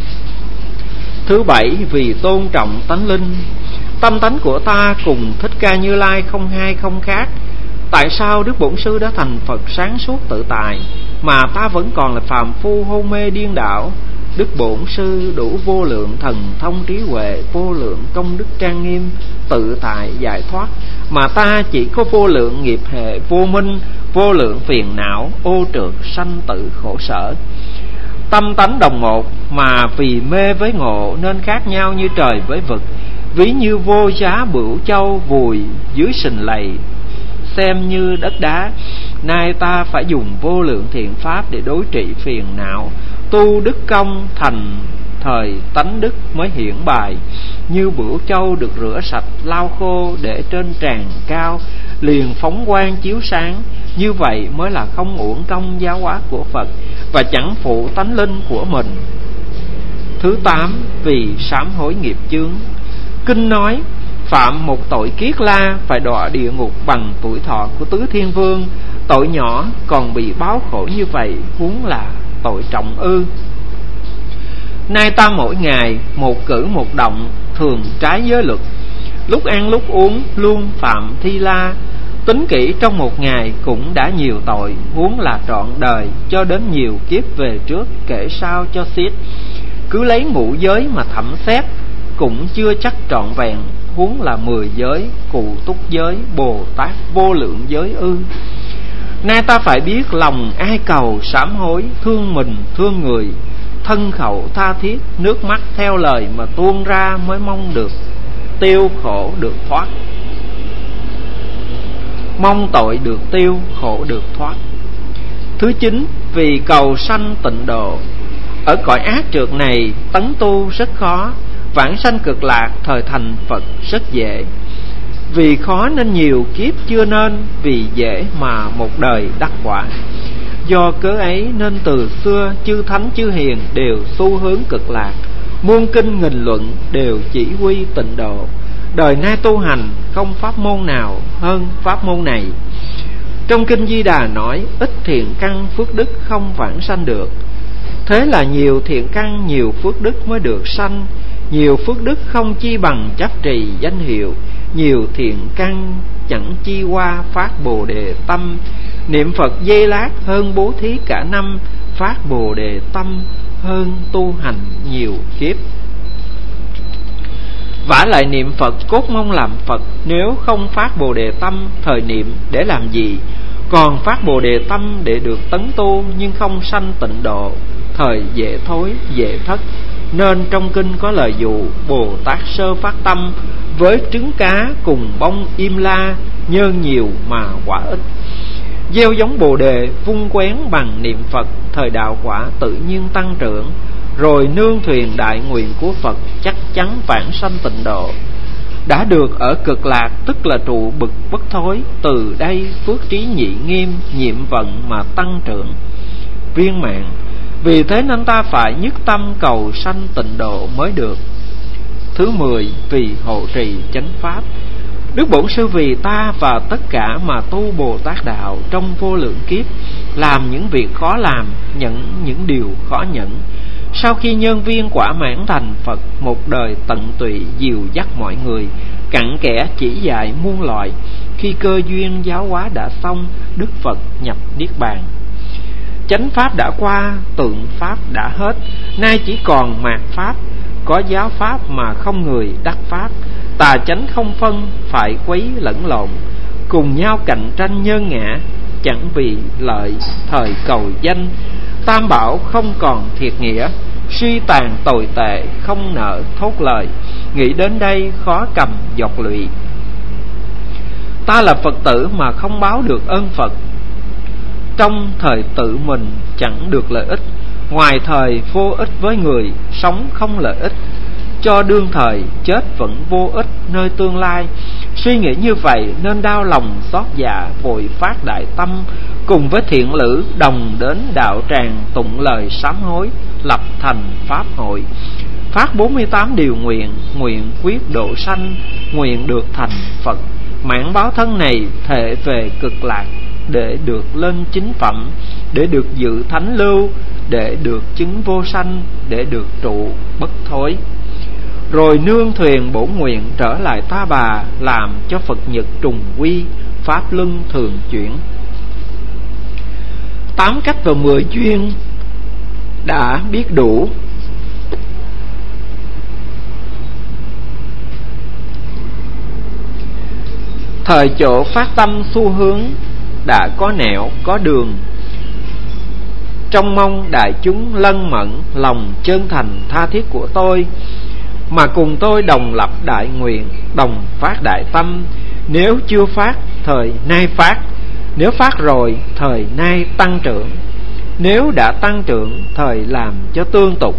Thứ bảy, vì tôn trọng tánh linh. Tâm tánh của ta cùng Thích Ca Như Lai không hai không khác. Tại sao Đức Bổn Sư đã thành Phật sáng suốt tự tại, mà ta vẫn còn là phàm phu hôn mê điên đảo? Đức Bổn Sư đủ vô lượng thần thông trí huệ, vô lượng công đức trang nghiêm, tự tại giải thoát, mà ta chỉ có vô lượng nghiệp hệ vô minh, vô lượng phiền não, ô trượt sanh tử khổ sở. Tâm tánh đồng một, mà vì mê với ngộ nên khác nhau như trời với vực. Ví như vô giá bửu châu vùi dưới sình lầy, xem như đất đá. Nay ta phải dùng vô lượng thiện pháp để đối trị phiền não, tu đức công thành thời tánh đức mới hiển bài. Như bửu châu được rửa sạch lau khô, để trên tràn cao liền phóng quang chiếu sáng. Như vậy mới là không uổng công giáo hóa của Phật, và chẳng phụ tánh linh của mình. Thứ tám, vì sám hối nghiệp chướng. Kinh nói phạm một tội kiết la phải đọa địa ngục bằng tuổi thọ của tứ thiên vương. Tội nhỏ còn bị báo khổ như vậy, huống là tội trọng ư? Nay ta mỗi ngày một cử một động thường trái giới luật, lúc ăn lúc uống luôn phạm thi la. Tính kỹ trong một ngày cũng đã nhiều tội, huống là trọn đời cho đến nhiều kiếp về trước kể sau cho xiết. Cứ lấy ngũ giới mà thẩm xét cũng chưa chắc trọn vẹn, huống là mười giới, cụ túc giới, Bồ Tát vô lượng giới ư? Nay ta phải biết lòng ai cầu sám hối, thương mình thương người, thân khẩu tha thiết, nước mắt theo lời mà tuôn ra mới mong được tiêu khổ được thoát. Mong tội được tiêu, khổ được thoát. Thứ chín, vì cầu sanh tịnh độ. Ở cõi ác trược này tấn tu rất khó, vãng sanh cực lạc thời thành Phật rất dễ. Vì khó nên nhiều kiếp chưa nên, vì dễ mà một đời đắc quả. Do cớ ấy nên từ xưa chư thánh chư hiền đều xu hướng cực lạc, muôn kinh nghìn luận đều chỉ quy tịnh độ. Đời nay tu hành không pháp môn nào hơn pháp môn này. Trong kinh Di Đà nói ít thiện căn phước đức không vãng sanh được. Thế là nhiều thiện căn nhiều phước đức mới được sanh. Nhiều phước đức không chi bằng chấp trì danh hiệu. Nhiều thiện căn chẳng chi qua phát bồ đề tâm. Niệm Phật giây lát hơn bố thí cả năm. Phát bồ đề tâm hơn tu hành nhiều kiếp. Vả lại niệm Phật cốt mong làm Phật, nếu không phát bồ đề tâm thời niệm để làm gì? Còn phát bồ đề tâm để được tấn tu, nhưng không sanh tịnh độ, thời dễ thối dễ thất. Nên trong kinh có lời dụ Bồ Tát sơ phát tâm, với trứng cá cùng bông im la, nhơn nhiều mà quả ít. Gieo giống bồ đề vung quén bằng niệm Phật, thời đạo quả tự nhiên tăng trưởng. Rồi nương thuyền đại nguyện của Phật, chắc chắn vãng sanh tịnh độ. Đã được ở cực lạc tức là trụ bực bất thối. Từ đây phước trí nhị nghiêm, nhiệm vận mà tăng trưởng viên mãn. Vì thế nên ta phải nhất tâm cầu sanh tịnh độ mới được. Thứ mười, vì hộ trì chánh pháp. Đức Bổn Sư vì ta và tất cả mà tu Bồ Tát đạo trong vô lượng kiếp, làm những việc khó làm, nhận những điều khó nhẫn. Sau khi nhân viên quả mãn thành Phật, một đời tận tụy dìu dắt mọi người, cặn kẽ chỉ dạy muôn loại. Khi cơ duyên giáo hóa đã xong, Đức Phật nhập Niết Bàn. Chánh pháp đã qua, tượng pháp đã hết, nay chỉ còn mạt pháp. Có giáo pháp mà không người đắc pháp, tà chánh không phân, phải quấy lẫn lộn, cùng nhau cạnh tranh nhân ngã, chẳng vì lợi thời cầu danh. Tam bảo không còn thiệt nghĩa, suy tàn tồi tệ không nợ thốt lời. Nghĩ đến đây khó cầm giọt lụy. Ta là Phật tử mà không báo được ơn Phật, trong thời tự mình chẳng được lợi ích. Ngoài thời vô ích với người, sống không lợi ích. Cho đương thời chết vẫn vô ích nơi tương lai. Suy nghĩ như vậy nên đau lòng xót dạ, vội phát đại tâm, cùng với thiện lữ đồng đến đạo tràng, tụng lời sám hối, lập thành pháp hội. Phát bốn mươi tám điều nguyện, nguyện quyết độ sanh, nguyện được thành Phật. Mãn báo thân này thể về cực lạc, để được lên chính phẩm, để được dự thánh lưu, để được chứng vô sanh, để được trụ bất thối. Rồi nương thuyền bổn nguyện trở lại Ta Bà, làm cho Phật nhật trùng quy, pháp luân thường chuyển. Tám cách và mười duyên đã biết đủ. Thời chỗ phát tâm xu hướng đã có nẻo có đường, trong mong đại chúng lân mẫn lòng chân thành tha thiết của tôi, mà cùng tôi đồng lập đại nguyện, đồng phát đại tâm. Nếu chưa phát thời nay phát. Nếu phát rồi, thời nay tăng trưởng. Nếu đã tăng trưởng, thời làm cho tương tục.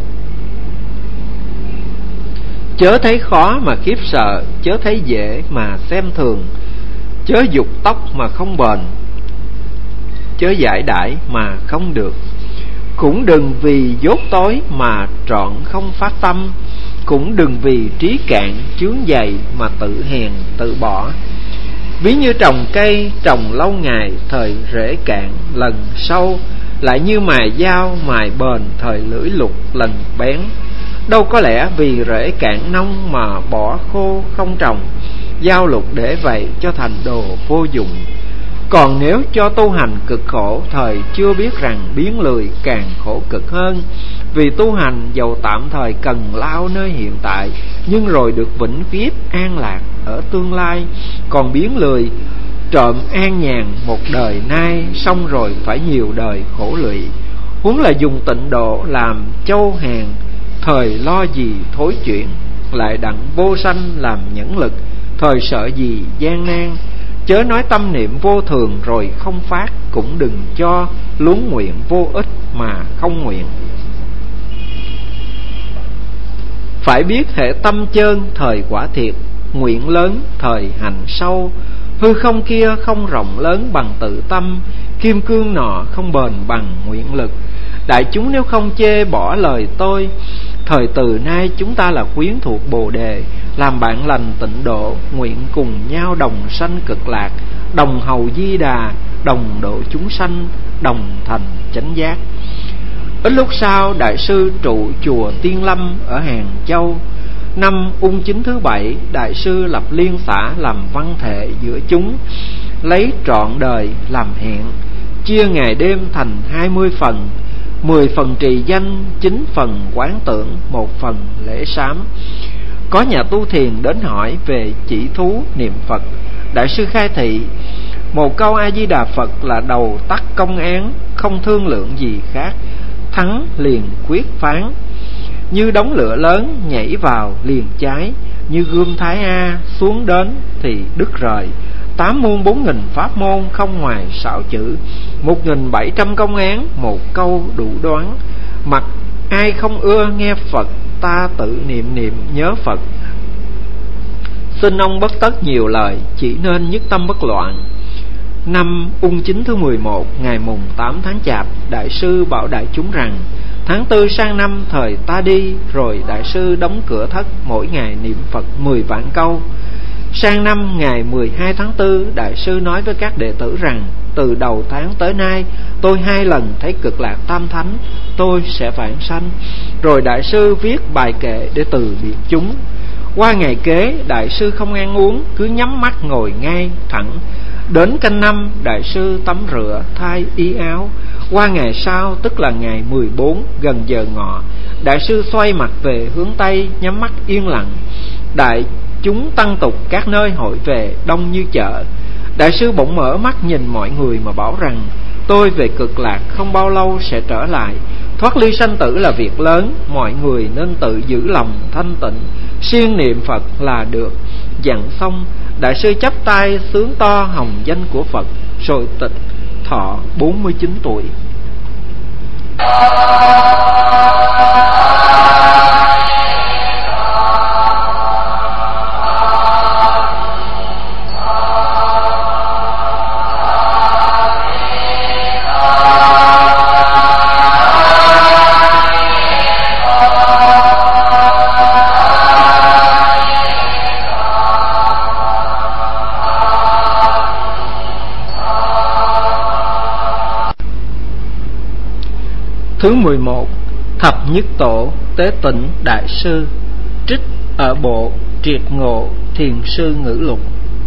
Chớ thấy khó mà khiếp sợ, chớ thấy dễ mà xem thường. Chớ dục tốc mà không bền, chớ giải đãi mà không được. Cũng đừng vì dốt tối mà trọn không phát tâm. Cũng đừng vì trí cạn chướng dày mà tự hèn tự bỏ. Ví như trồng cây trồng lâu ngày, thời rễ cạn lần sâu. Lại như mài dao mài bền, thời lưỡi lục lần bén. Đâu có lẽ vì rễ cạn nông mà bỏ khô không trồng. Dao lục để vậy cho thành đồ vô dụng. Còn nếu cho tu hành cực khổ, thời chưa biết rằng biến lười càng khổ cực hơn. Vì tu hành dầu tạm thời cần lao nơi hiện tại, nhưng rồi được vĩnh viết an lạc ở tương lai. Còn biến lười trộm an nhàn một đời nay, xong rồi phải nhiều đời khổ lụy. Huống là dùng tịnh độ làm châu hàng, thời lo gì thối chuyện. Lại đặng vô sanh làm nhẫn lực, thời sợ gì gian nan. Chớ nói tâm niệm vô thường rồi không phát, cũng đừng cho luống nguyện vô ích mà không nguyện. Phải biết hệ tâm chơn thời quả thiệt, nguyện lớn thời hành sâu. Hư không kia không rộng lớn bằng tự tâm, kim cương nọ không bền bằng nguyện lực. Đại chúng nếu không chê bỏ lời tôi, thời từ nay chúng ta là quyến thuộc Bồ Đề, làm bạn lành tịnh độ, nguyện cùng nhau đồng sanh cực lạc, đồng hầu Di Đà, đồng độ chúng sanh, đồng thành chánh giác. Ít lúc sau, đại sư trụ chùa Tiên Lâm ở Hàng Châu. Năm Ung Chính thứ bảy, đại sư lập liên xã làm văn thể giữa chúng, lấy trọn đời làm hẹn, chia ngày đêm thành hai mươi phần. Mười phần trì danh, chín phần quán tưởng, một phần lễ sám. Có nhà tu thiền đến hỏi về chỉ thú niệm Phật. Đại sư khai thị: một câu A Di Đà Phật là đầu tắt công án, không thương lượng gì khác, thắng liền quyết phán. Như đống lửa lớn nhảy vào liền cháy, như gươm Thái A xuống đến thì đứt rời. Tám muôn bốn nghìn pháp môn không ngoài sáu chữ, một nghìn bảy trăm công án một câu đủ đoán. Mặc ai không ưa nghe Phật, ta tự niệm niệm nhớ Phật. Xin ông bất tất nhiều lời, chỉ nên nhất tâm bất loạn. Năm Ung Chính thứ mười một, ngày mùng tám tháng Chạp, đại sư bảo đại chúng rằng: tháng tư sang năm thời ta đi. Rồi đại sư đóng cửa thất, mỗi ngày niệm Phật mười vạn câu. Sang năm ngày mười hai tháng tư, đại sư nói với các đệ tử rằng: từ đầu tháng tới nay, tôi hai lần thấy cực lạc tam thánh, tôi sẽ vãng sanh. Rồi đại sư viết bài kệ để từ biệt chúng. Qua ngày kế, đại sư không ăn uống, cứ nhắm mắt ngồi ngay thẳng. Đến canh năm, đại sư tắm rửa, thay y áo. Qua ngày sau, tức là ngày mười bốn, gần giờ ngọ, đại sư xoay mặt về hướng Tây, nhắm mắt yên lặng. Đại chúng tăng tục các nơi hội về, đông như chợ. Đại sư bỗng mở mắt nhìn mọi người mà bảo rằng: tôi về cực lạc không bao lâu sẽ trở lại. Thoát ly sanh tử là việc lớn, mọi người nên tự giữ lòng thanh tịnh, siêng niệm Phật là được. Dặn xong, đại sư chắp tay xướng to hồng danh của Phật, rồi tịch thọ bốn mươi chín tuổi. Thứ mười một, Thập Nhất Tổ Tế Tịnh Đại Sư. Trích ở bộ Triệt Ngộ Thiền Sư Ngữ Lục.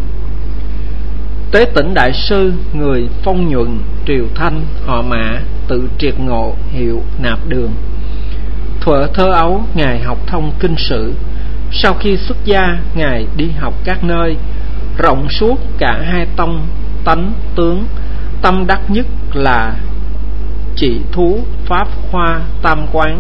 Tế Tịnh Đại Sư, người Phong Nhuận, Triều Thanh, họ Mã, tự Triệt Ngộ, hiệu Nạp Đường. Thuở thơ ấu, ngài học thông kinh sử. Sau khi xuất gia, ngài đi học các nơi, rộng suốt cả hai tông tánh tướng. Tâm đắc nhất là chỉ thú pháp hoa tam quán.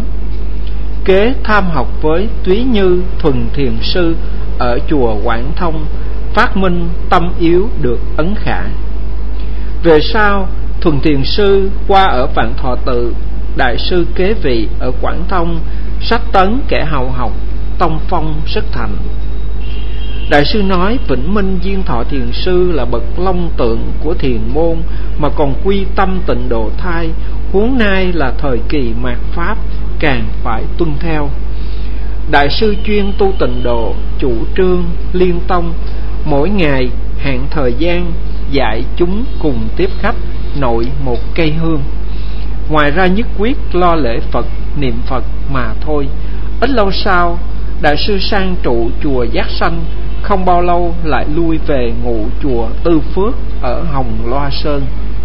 Kế tham học với Túy Như thuần thiền sư ở chùa Quảng Thông, phát minh tâm yếu được ấn khả. Về sau, Thuần Thiền Sư qua ở Vạn Thọ Tự, Đại sư kế vị ở Quảng Thông, sách tấn kẻ hầu học, tông phong rất thành. Đại sư nói Vĩnh Minh Diên Thọ Thiền Sư là bậc long tượng của thiền môn, mà còn quy tâm tịnh độ thai, huống nay là thời kỳ mạt pháp, càng phải tuân theo. Đại sư chuyên tu tịnh độ, chủ trương liên tông, mỗi ngày hạn thời gian dạy chúng cùng tiếp khách nội một cây hương. Ngoài ra nhất quyết lo lễ Phật, niệm Phật mà thôi. Ít lâu sau, đại sư sang trụ chùa Giác Sanh, không bao lâu lại lui về ngụ chùa Tư Phước ở Hồng Loa Sơn.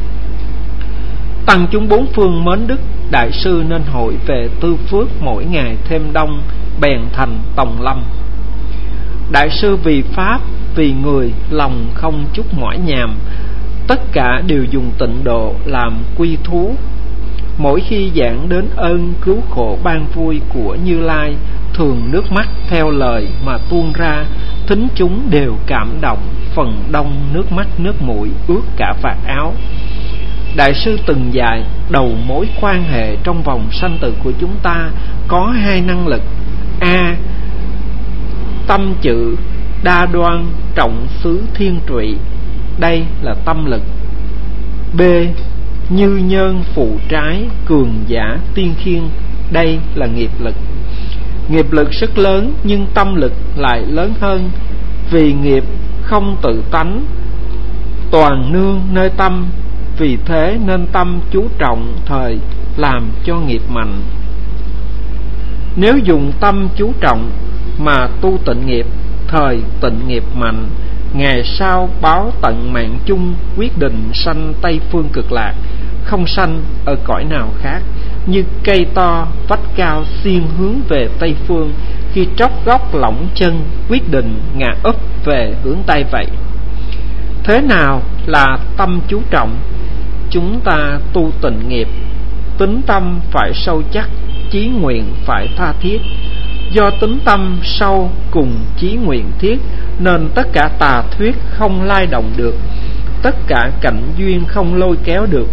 Tăng chúng bốn phương mến đức đại sư nên hội về Tư Phước mỗi ngày thêm đông, bèn thành Tòng Lâm. Đại sư vì pháp, vì người, lòng không chút mỏi nhàm, tất cả đều dùng tịnh độ làm quy thú. Mỗi khi giảng đến ơn cứu khổ ban vui của Như Lai, thường nước mắt theo lời mà tuôn ra, thính chúng đều cảm động, phần đông nước mắt nước mũi ướt cả vạt áo. Đại sư từng dạy đầu mối quan hệ trong vòng sanh tử của chúng ta có hai năng lực: A. Tâm chữ đa đoan trọng xứ thiên trụy, đây là tâm lực. B. Như nhơn phụ trái cường giả tiên khiên, đây là nghiệp lực. Nghiệp lực rất lớn nhưng tâm lực lại lớn hơn, vì nghiệp không tự tánh, toàn nương nơi tâm, vì thế nên tâm chú trọng thời làm cho nghiệp mạnh. Nếu dùng tâm chú trọng mà tu tịnh nghiệp, thời tịnh nghiệp mạnh, ngày sau báo tận mạng chung, quyết định sanh Tây Phương Cực Lạc, không sanh ở cõi nào khác. Như cây to vách cao xiên hướng về Tây Phương, khi tróc gốc lỏng chân, quyết định ngã úp về hướng Tây vậy. Thế nào là tâm chú trọng? Chúng ta tu tịnh nghiệp, tính tâm phải sâu chắc, chí nguyện phải tha thiết. Do tính tâm sâu cùng chí nguyện thiết, nên tất cả tà thuyết không lay động được, tất cả cảnh duyên không lôi kéo được.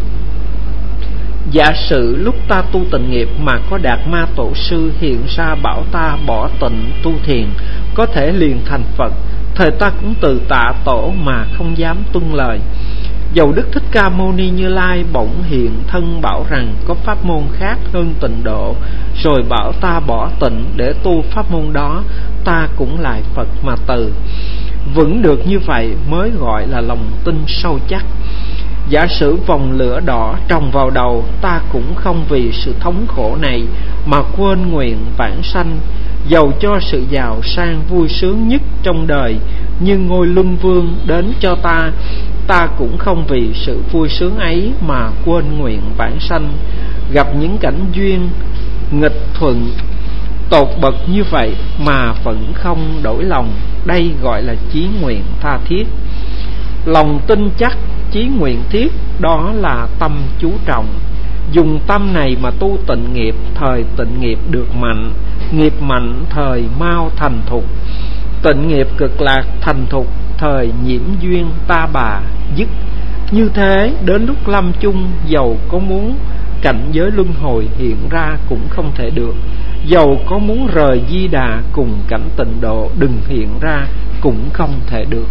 Giả sử lúc ta tu tịnh nghiệp mà có Đạt Ma Tổ Sư hiện ra bảo ta bỏ tịnh tu thiền, có thể liền thành Phật, thời ta cũng từ tạ tổ mà không dám tuân lời. Dầu Đức Thích Ca Mâu Ni Như Lai bỗng hiện thân bảo rằng có pháp môn khác hơn tịnh độ, rồi bảo ta bỏ tịnh để tu pháp môn đó, ta cũng lại Phật mà từ. Vững được như vậy mới gọi là lòng tin sâu chắc. Giả sử vòng lửa đỏ trồng vào đầu, ta cũng không vì sự thống khổ này mà quên nguyện vãng sanh. Dầu cho sự giàu sang vui sướng nhất trong đời, nhưng ngôi luân vương đến cho ta, ta cũng không vì sự vui sướng ấy mà quên nguyện vãng sanh. Gặp những cảnh duyên nghịch thuận tột bậc như vậy mà vẫn không đổi lòng, đây gọi là chí nguyện tha thiết. Lòng tin chắc, chí nguyện thiết, đó là tâm chú trọng. Dùng tâm này mà tu tịnh nghiệp, thời tịnh nghiệp được mạnh, nghiệp mạnh thời mau thành thục. Tịnh nghiệp cực lạc thành thục, thời nhiễm duyên ta bà dứt. Như thế đến lúc lâm chung, dầu có muốn cảnh giới luân hồi hiện ra cũng không thể được, dầu có muốn rời Di Đà cùng cảnh tịnh độ đừng hiện ra cũng không thể được.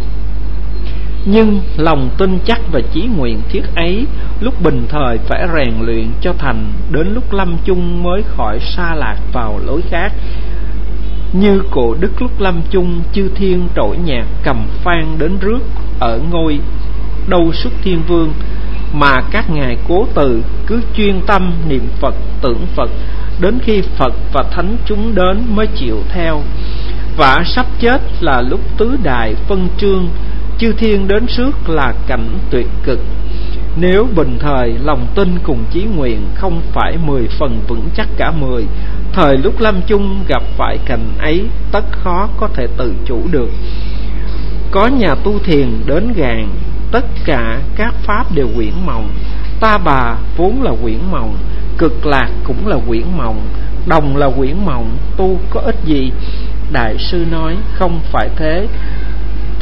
Nhưng lòng tin chắc và chí nguyện thiết ấy, lúc bình thời phải rèn luyện cho thành, đến lúc lâm chung mới khỏi sa lạc vào lối khác. Như cổ đức lúc lâm chung, chư thiên trỗi nhạc cầm phan đến rước ở ngôi đâu xuất thiên vương, mà các ngài cố từ cứ chuyên tâm niệm Phật tưởng Phật, đến khi Phật và thánh chúng đến mới chịu theo. Và sắp chết là lúc tứ đại phân trương, chư thiên đến rước là cảnh tuyệt cực. Nếu bình thời lòng tin cùng chí nguyện không phải mười phần vững chắc cả mười, thời lúc lâm chung gặp phải cảnh ấy tất khó có thể tự chủ được. Có nhà tu thiền đến gàn, tất cả các pháp đều quyển mộng. Ta bà vốn là quyển mộng, cực lạc cũng là quyển mộng, đồng là quyển mộng, tu có ích gì? Đại sư nói không phải thế.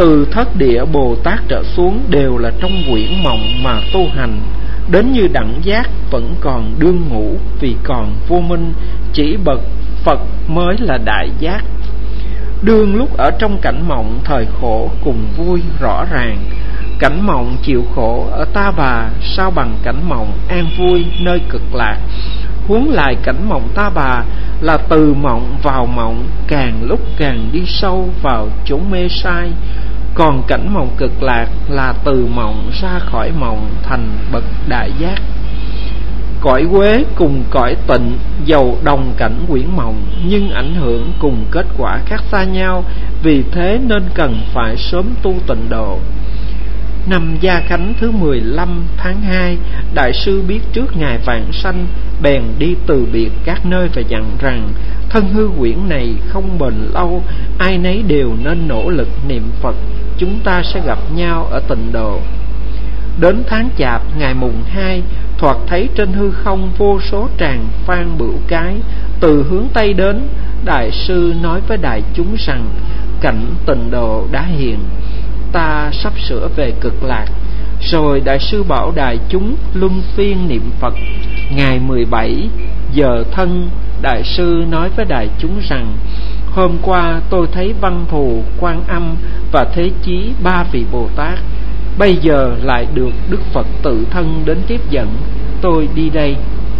Từ thất địa Bồ Tát trở xuống đều là trong quyển mộng mà tu hành. Đến như đẳng giác vẫn còn đương ngủ, vì còn vô minh, chỉ bậc Phật mới là đại giác. Đương lúc ở trong cảnh mộng, thời khổ cùng vui rõ ràng. Cảnh mộng chịu khổ ở Ta Bà, sao bằng cảnh mộng an vui nơi cực lạc. Huống lại cảnh mộng Ta Bà là từ mộng vào mộng, càng lúc càng đi sâu vào chốn mê sai. Còn cảnh mộng cực lạc là từ mộng ra khỏi mộng, thành bậc đại giác. Cõi Quế cùng cõi Tịnh dầu đồng cảnh quyển mộng, nhưng ảnh hưởng cùng kết quả khác xa nhau. Vì thế nên cần phải sớm tu tịnh độ. Năm Gia Khánh thứ mười lăm tháng hai, Đại sư biết trước ngày vãng sanh, bèn đi từ biệt các nơi và dặn rằng: thân hư quyển này không bền lâu, ai nấy đều nên nỗ lực niệm Phật, chúng ta sẽ gặp nhau ở tịnh độ. Đến tháng Chạp ngày mùng hai, thoạt thấy trên hư không vô số tràng phan bửu cái từ hướng Tây đến. Đại sư nói với đại chúng rằng: cảnh tịnh độ đã hiện, ta sắp sửa về cực lạc. Rồi đại sư bảo đại chúng luân phiên niệm Phật. Ngày mười bảy giờ thân, đại sư nói với đại chúng rằng: hôm qua tôi thấy Văn Thù, Quan Âm và Thế Chí ba vị Bồ Tát, bây giờ lại được Đức Phật tự thân đến tiếp dẫn, tôi đi đây.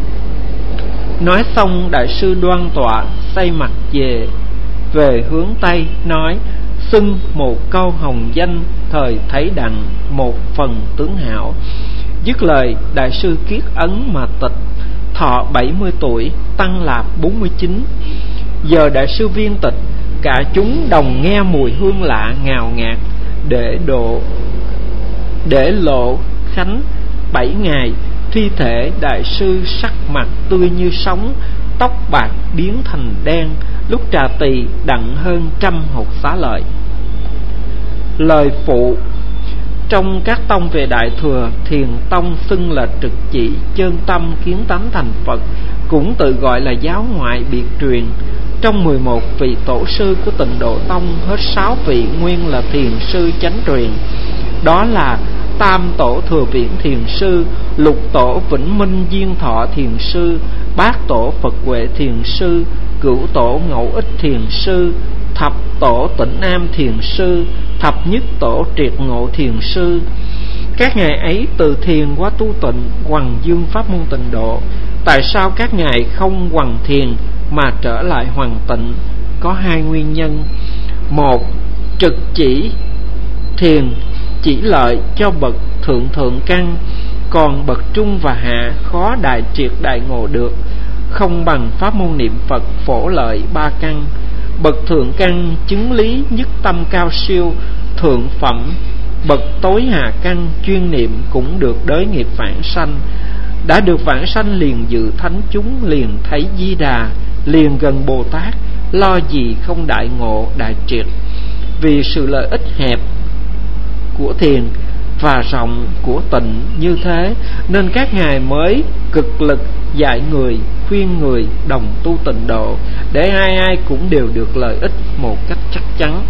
Nói xong, đại sư đoan tọa, xoay mặt về về hướng Tây, nói: xưng một câu hồng danh, thời thấy đặng một phần tướng hảo. Dứt lời, đại sư kiết ấn mà tịch, thọ bảy mươi tuổi, tăng lạp bốn mươi chín. Giờ đại sư viên tịch, cả chúng đồng nghe mùi hương lạ ngào ngạt. Để độ để lộ khánh bảy ngày, thi thể đại sư sắc mặt tươi như sóng, tóc bạc biến thành đen, lúc trà tỳ đặng hơn trăm hột xá lợi. Lời phụ: trong các tông về Đại Thừa, Thiền tông xưng là trực chỉ, chân tâm kiến tánh thành Phật, cũng tự gọi là giáo ngoại biệt truyền. Trong mười một vị tổ sư của Tịnh Độ Tông, hết sáu vị nguyên là thiền sư chánh truyền. Đó là Tam tổ Thừa Viễn Thiền Sư, Lục tổ Vĩnh Minh Diên Thọ Thiền Sư, Bát tổ Phật Huệ Thiền Sư, Cửu tổ Ngẫu Ích Thiền Sư, Thập tổ Tịnh Nam Thiền Sư, Thập nhất tổ Triệt Ngộ Thiền Sư. Các ngài ấy từ thiền qua tu tịnh, hoằng dương pháp môn tịnh độ. Tại sao các ngài không hoằng thiền mà trở lại hoằng tịnh? Có hai nguyên nhân. Một, trực chỉ thiền chỉ lợi cho bậc thượng thượng căn, còn bậc trung và hạ khó đại triệt đại ngộ được, không bằng pháp môn niệm Phật phổ lợi ba căn. Bậc thượng căn chứng lý nhất tâm cao siêu, thượng phẩm. Bậc tối hạ căn chuyên niệm cũng được đới nghiệp vãng sanh. Đã được vãng sanh liền dự thánh chúng, liền thấy Di Đà, liền gần Bồ Tát, lo gì không đại ngộ đại triệt. Vì sự lợi ích hẹp của thiền và rộng của tịnh như thế, nên các ngài mới cực lực dạy người, khuyên người đồng tu tịnh độ, để ai ai cũng đều được lợi ích một cách chắc chắn.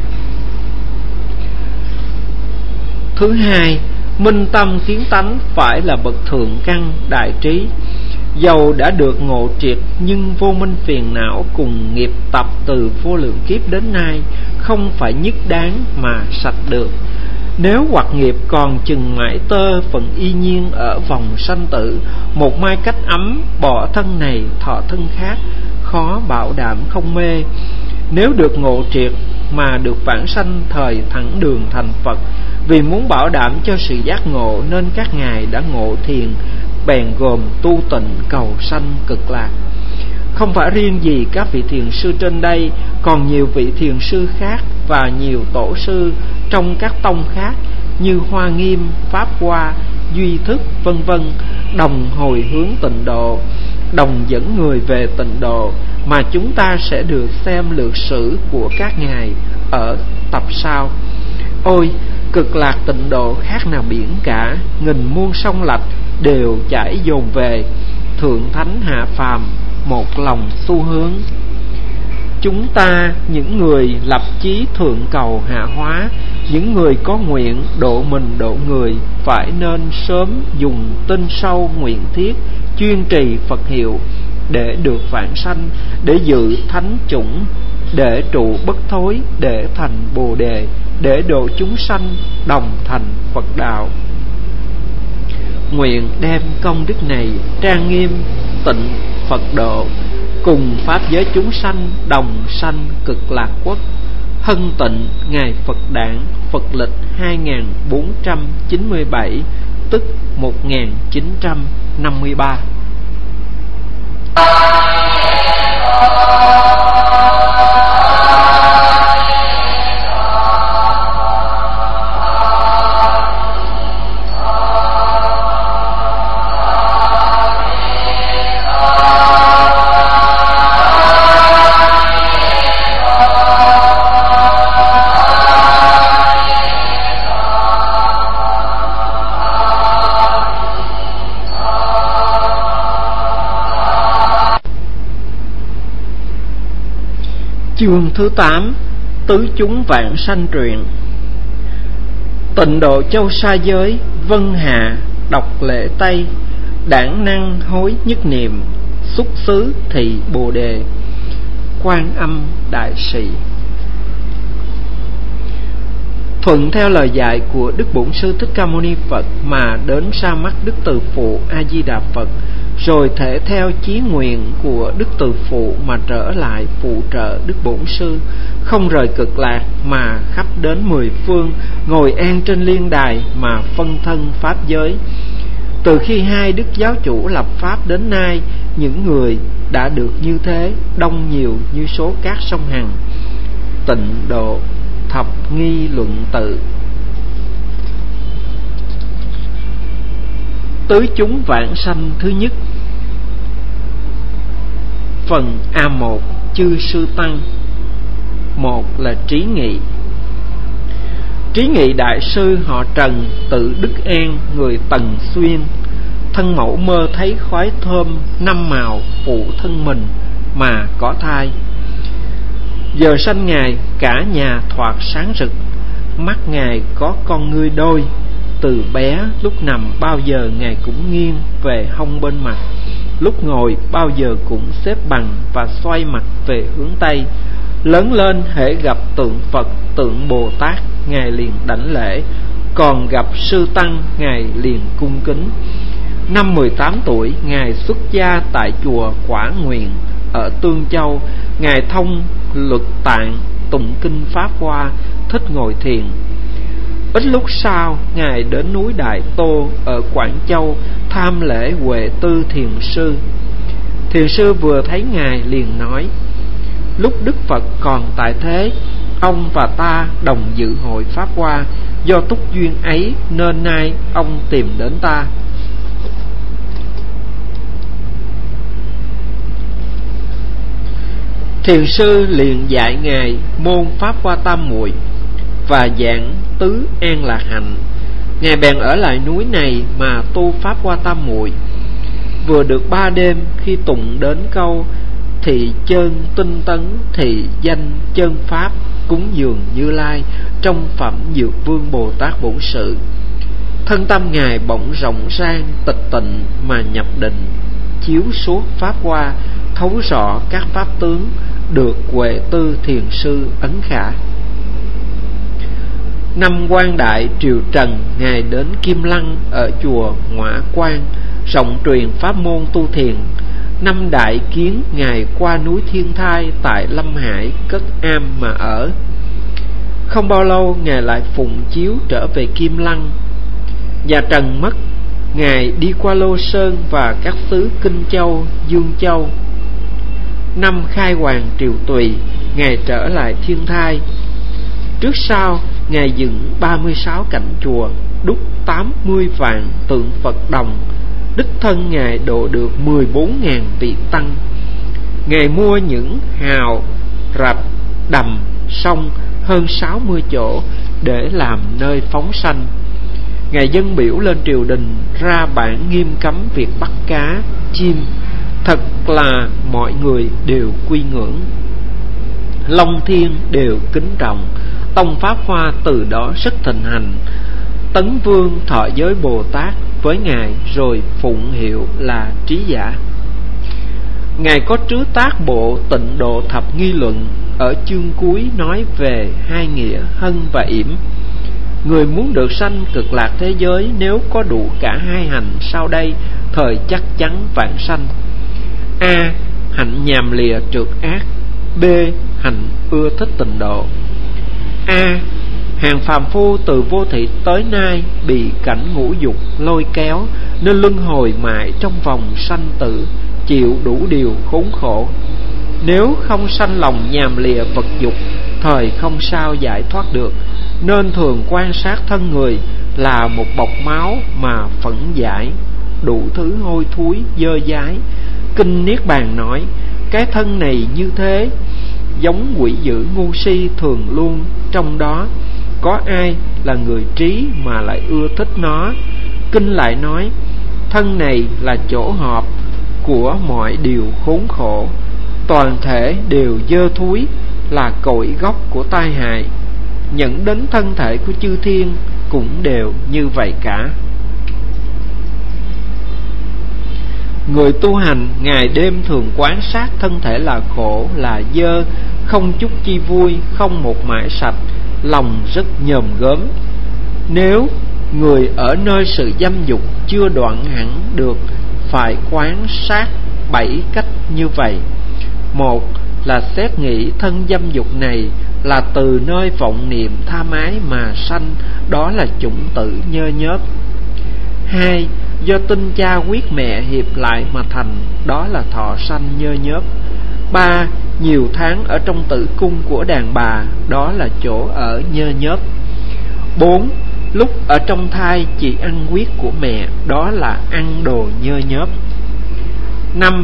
Thứ hai, minh tâm kiến tánh phải là bậc thượng căn đại trí. Dầu đã được ngộ triệt, nhưng vô minh phiền não cùng nghiệp tập từ vô lượng kiếp đến nay không phải nhất đáng mà sạch được. Nếu hoặc nghiệp còn chừng mãi tơ phần y nhiên ở vòng sanh tử, một mai cách ấm bỏ thân này thọ thân khác, khó bảo đảm không mê. Nếu được ngộ triệt mà được vãng sanh thời thẳng đường thành Phật, vì muốn bảo đảm cho sự giác ngộ nên các ngài đã ngộ thiền, bèn gồm tu tịnh cầu sanh cực lạc. Không phải riêng gì các vị thiền sư trên đây, còn nhiều vị thiền sư khác và nhiều tổ sư trong các tông khác như Hoa Nghiêm, Pháp Hoa, Duy Thức vân vân đồng hồi hướng tịnh độ, đồng dẫn người về tịnh độ, mà chúng ta sẽ được xem lược sử của các ngài ở tập sau. Ôi, cực lạc tịnh độ khác nào biển cả, nghìn muôn sông lạch đều chảy dồn về, thượng thánh hạ phàm một lòng xu hướng. Chúng ta những người lập chí thượng cầu hạ hóa, Những người có nguyện độ mình độ người phải nên sớm dùng tinh sâu nguyện thiết, chuyên trì Phật hiệu để được vãng sanh, để dự thánh chủng, để trụ bất thối, để thành Bồ Đề, để độ chúng sanh đồng thành Phật đạo. Nguyện đem công đức này trang nghiêm tịnh Phật độ, cùng pháp giới chúng sanh đồng sanh cực lạc quốc. Hân tịnh ngày Phật đản Phật lịch hai nghìn bốn trăm chín mươi bảy, tức một nghìn chín trăm năm mươi ba. Chương thứ tám. Tứ chúng vãng sanh truyện. Tịnh độ châu sa giới, vân hà đọc lễ Tây, đản năng hối nhất niệm, xúc xứ thị Bồ Đề, Quan Âm Đại Sĩ. Thuận theo lời dạy của Đức Bổn Sư Thích Ca Mâu Ni Phật mà đến ra mắt Đức Từ Phụ A Di Đà Phật, rồi thể theo chí nguyện của Đức Từ Phụ mà trở lại phụ trợ Đức Bổn Sư, không rời cực lạc mà khắp đến mười phương, ngồi an trên liên đài mà phân thân pháp giới. Từ khi hai đức giáo chủ lập pháp đến nay, những người đã được như thế đông nhiều như số cát sông Hằng. Tịnh độ thập nghi luận tự. Tứ chúng vãng sanh thứ nhất. Phần A một. Chư Sư Tăng. Một là Trí Nghị. Trí Nghị đại sư họ Trần, tự Đức An, người Tần Xuyên. Thân mẫu mơ thấy khói thơm năm màu phụ thân mình mà có thai. Giờ sanh Ngài cả nhà thoạt sáng rực, mắt Ngài có con ngươi đôi. Từ bé lúc nằm bao giờ Ngài cũng nghiêng về hông bên mặt, lúc ngồi bao giờ cũng xếp bằng và xoay mặt về hướng Tây. Lớn lên hễ gặp tượng Phật, tượng Bồ Tát, Ngài liền đảnh lễ, còn gặp sư tăng Ngài liền cung kính. Năm mười tám tuổi, Ngài xuất gia tại chùa Quả Nguyện ở Tương Châu. Ngài thông luật tạng, tụng kinh Pháp Hoa, thích ngồi thiền. Ít lúc sau, Ngài đến núi Đại Tô ở Quảng Châu tham lễ Huệ Tư Thiền Sư. Thiền sư vừa thấy Ngài liền nói: lúc Đức Phật còn tại thế, ông và ta đồng dự hội Pháp Hoa, do túc duyên ấy nên nay ông tìm đến ta. Thiền sư liền dạy Ngài môn Pháp Hoa Tam Muội và giảng tứ an lạc hạnh. Ngài bèn ở lại núi này mà tu Pháp Hoa Tam Muội. Vừa được ba đêm, khi tụng đến câu thị chân tinh tấn thị danh chân pháp cúng dường Như Lai trong phẩm Dược Vương Bồ Tát Bổn Sự, thân tâm Ngài bỗng rộng rang tịch tịnh mà nhập định, chiếu suốt Pháp Hoa, thấu rõ các pháp tướng, được Huệ Tư Thiền Sư ấn khả. Năm Quan Đại triều Trần, Ngài đến Kim Lăng ở chùa Ngọa Quan, rộng truyền pháp môn tu thiền. Năm Đại Kiến, Ngài qua núi Thiên Thai tại Lâm Hải cất am mà ở. Không bao lâu, Ngài lại phụng chiếu trở về Kim Lăng. Nhà Trần mất, Ngài đi qua Lô Sơn và các xứ Kinh Châu, Dương Châu. Năm Khai Hoàng triều Tùy, Ngài trở lại Thiên Thai. Trước sau, Ngài dựng ba mươi sáu cảnh chùa, đúc tám mươi vạn tượng Phật đồng. Đích thân Ngài độ được mười bốn nghìn vị tăng. Ngài mua những hào, rạch, đầm, sông hơn sáu mươi chỗ để làm nơi phóng sanh. Ngài dâng biểu lên triều đình ra bản nghiêm cấm việc bắt cá, chim. Thật là mọi người đều quy ngưỡng. Long Thiên đều kính trọng. Tông Pháp Hoa từ đó rất thịnh hành. Tấn Vương thọ giới Bồ Tát với Ngài rồi phụng hiệu là Trí Giả. Ngài có trứ tác bộ Tịnh Độ Thập Nghi Luận, ở chương cuối nói về hai nghĩa hân và yểm. Người muốn được sanh cực lạc thế giới, nếu có đủ cả hai hành sau đây, thời chắc chắn vãng sanh. A. Hạnh nhàm lìa trượt ác. B. Hạnh ưa thích tịnh độ. A. Hàng phàm phu từ vô thị tới nay bị cảnh ngũ dục lôi kéo, nên luân hồi mãi trong vòng sanh tử, chịu đủ điều khốn khổ. Nếu không sanh lòng nhàm lìa vật dục, thời không sao giải thoát được, nên thường quan sát thân người là một bọc máu mà phẫn giải đủ thứ hôi thối dơ dái. Kinh Niết Bàn nói, cái thân này như thế, giống quỷ dữ ngu si thường luôn trong đó. Có ai là người trí mà lại ưa thích nó? Kinh lại nói, thân này là chỗ họp của mọi điều khốn khổ, toàn thể đều dơ thúi, là cội gốc của tai hại. Nhận đến thân thể của chư thiên cũng đều như vậy cả. Người tu hành ngày đêm thường quan sát thân thể là khổ, là dơ, không chút chi vui, không một mãi sạch, lòng rất nhòm gớm. Nếu người ở nơi sự dâm dục chưa đoạn hẳn được, phải quan sát bảy cách như vậy. Một là xét nghĩ thân dâm dục này là từ nơi vọng niệm tha ái mà sanh, đó là chủng tử nhơ nhớp. Hai, do tinh cha quyết mẹ hiệp lại mà thành, đó là thọ sanh nhơ nhớp. Ba, nhiều tháng ở trong tử cung của đàn bà, đó là chỗ ở nhơ nhớp. Bốn, lúc ở trong thai chỉ ăn huyết của mẹ, đó là ăn đồ nhơ nhớp. Năm,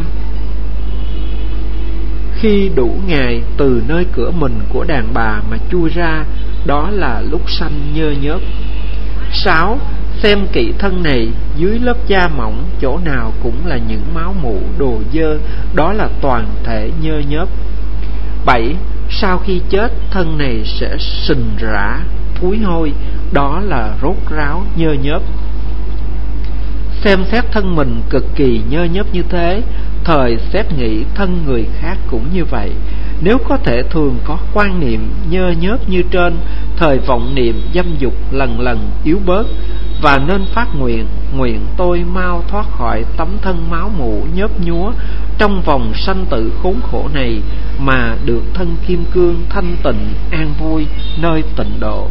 khi đủ ngày từ nơi cửa mình của đàn bà mà chui ra, đó là lúc sanh nhơ nhớp. Sáu, xem kỹ thân này, dưới lớp da mỏng chỗ nào cũng là những máu mủ đồ dơ, đó là toàn thể nhơ nhớp. Bảy, sau khi chết thân này sẽ sình rã thúi hôi, đó là rốt ráo nhơ nhớp. Xem xét thân mình cực kỳ nhơ nhớp như thế, thời xét nghĩ thân người khác cũng như vậy. Nếu có thể thường có quan niệm nhơ nhớp như trên, thời vọng niệm dâm dục lần lần yếu bớt, và nên phát nguyện, nguyện tôi mau thoát khỏi tấm thân máu mủ nhớp nhúa trong vòng sanh tử khốn khổ này, mà được thân kim cương thanh tịnh an vui nơi tịnh độ.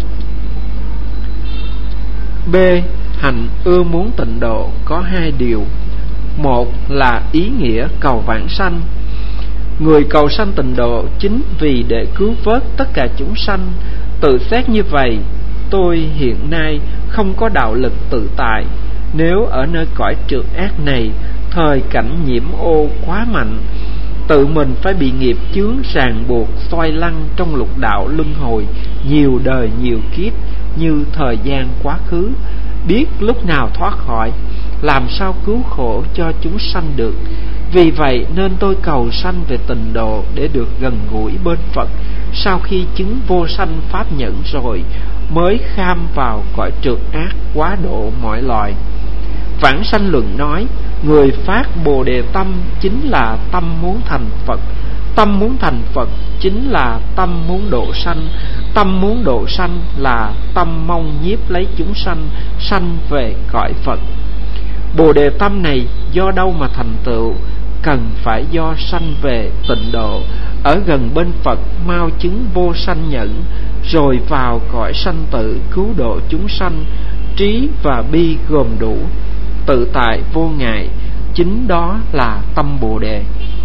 B. Hạnh ưa muốn tịnh độ có hai điều. Một là ý nghĩa cầu vãng sanh. Người cầu sanh tịnh độ chính vì để cứu vớt tất cả chúng sanh. Tự xét như vậy, tôi hiện nay không có đạo lực tự tại. Nếu ở nơi cõi trượt ác này, thời cảnh nhiễm ô quá mạnh, tự mình phải bị nghiệp chướng ràng buộc xoay lăn trong lục đạo luân hồi nhiều đời nhiều kiếp như thời gian quá khứ, biết lúc nào thoát khỏi, làm sao cứu khổ cho chúng sanh được. Vì vậy nên tôi cầu sanh về tịnh độ để được gần gũi bên Phật. Sau khi chứng vô sanh pháp nhẫn rồi, mới kham vào cõi trượt ác quá độ mọi loài. Vãng sanh luận nói, người phát bồ đề tâm chính là tâm muốn thành Phật. Tâm muốn thành Phật chính là tâm muốn độ sanh. Tâm muốn độ sanh là tâm mong nhiếp lấy chúng sanh, sanh về cõi Phật. Bồ đề tâm này do đâu mà thành tựu? Cần phải do sanh về tịnh độ, ở gần bên Phật mau chứng vô sanh nhẫn, rồi vào cõi sanh tử cứu độ chúng sanh. Trí và bi gồm đủ, tự tại vô ngại, chính đó là tâm bồ đề.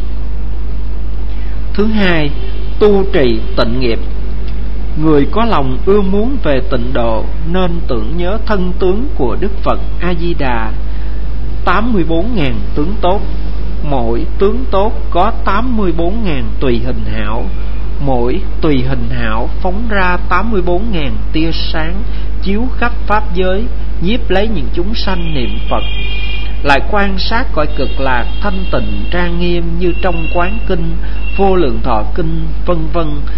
Thứ hai, tu trì tịnh nghiệp. Người có lòng ưa muốn về tịnh độ nên tưởng nhớ thân tướng của Đức Phật A Di Đà, tám mươi bốn ngàn tướng tốt. Mỗi tướng tốt có tám mươi bốn ngàn tùy hình hảo. Mỗi tùy hình hảo phóng ra tám mươi bốn ngàn tia sáng, chiếu khắp pháp giới, nhiếp lấy những chúng sanh niệm Phật. Lại quan sát cõi cực lạc thanh tịnh trang nghiêm như trong quán kinh, vô lượng thọ kinh, vân vân.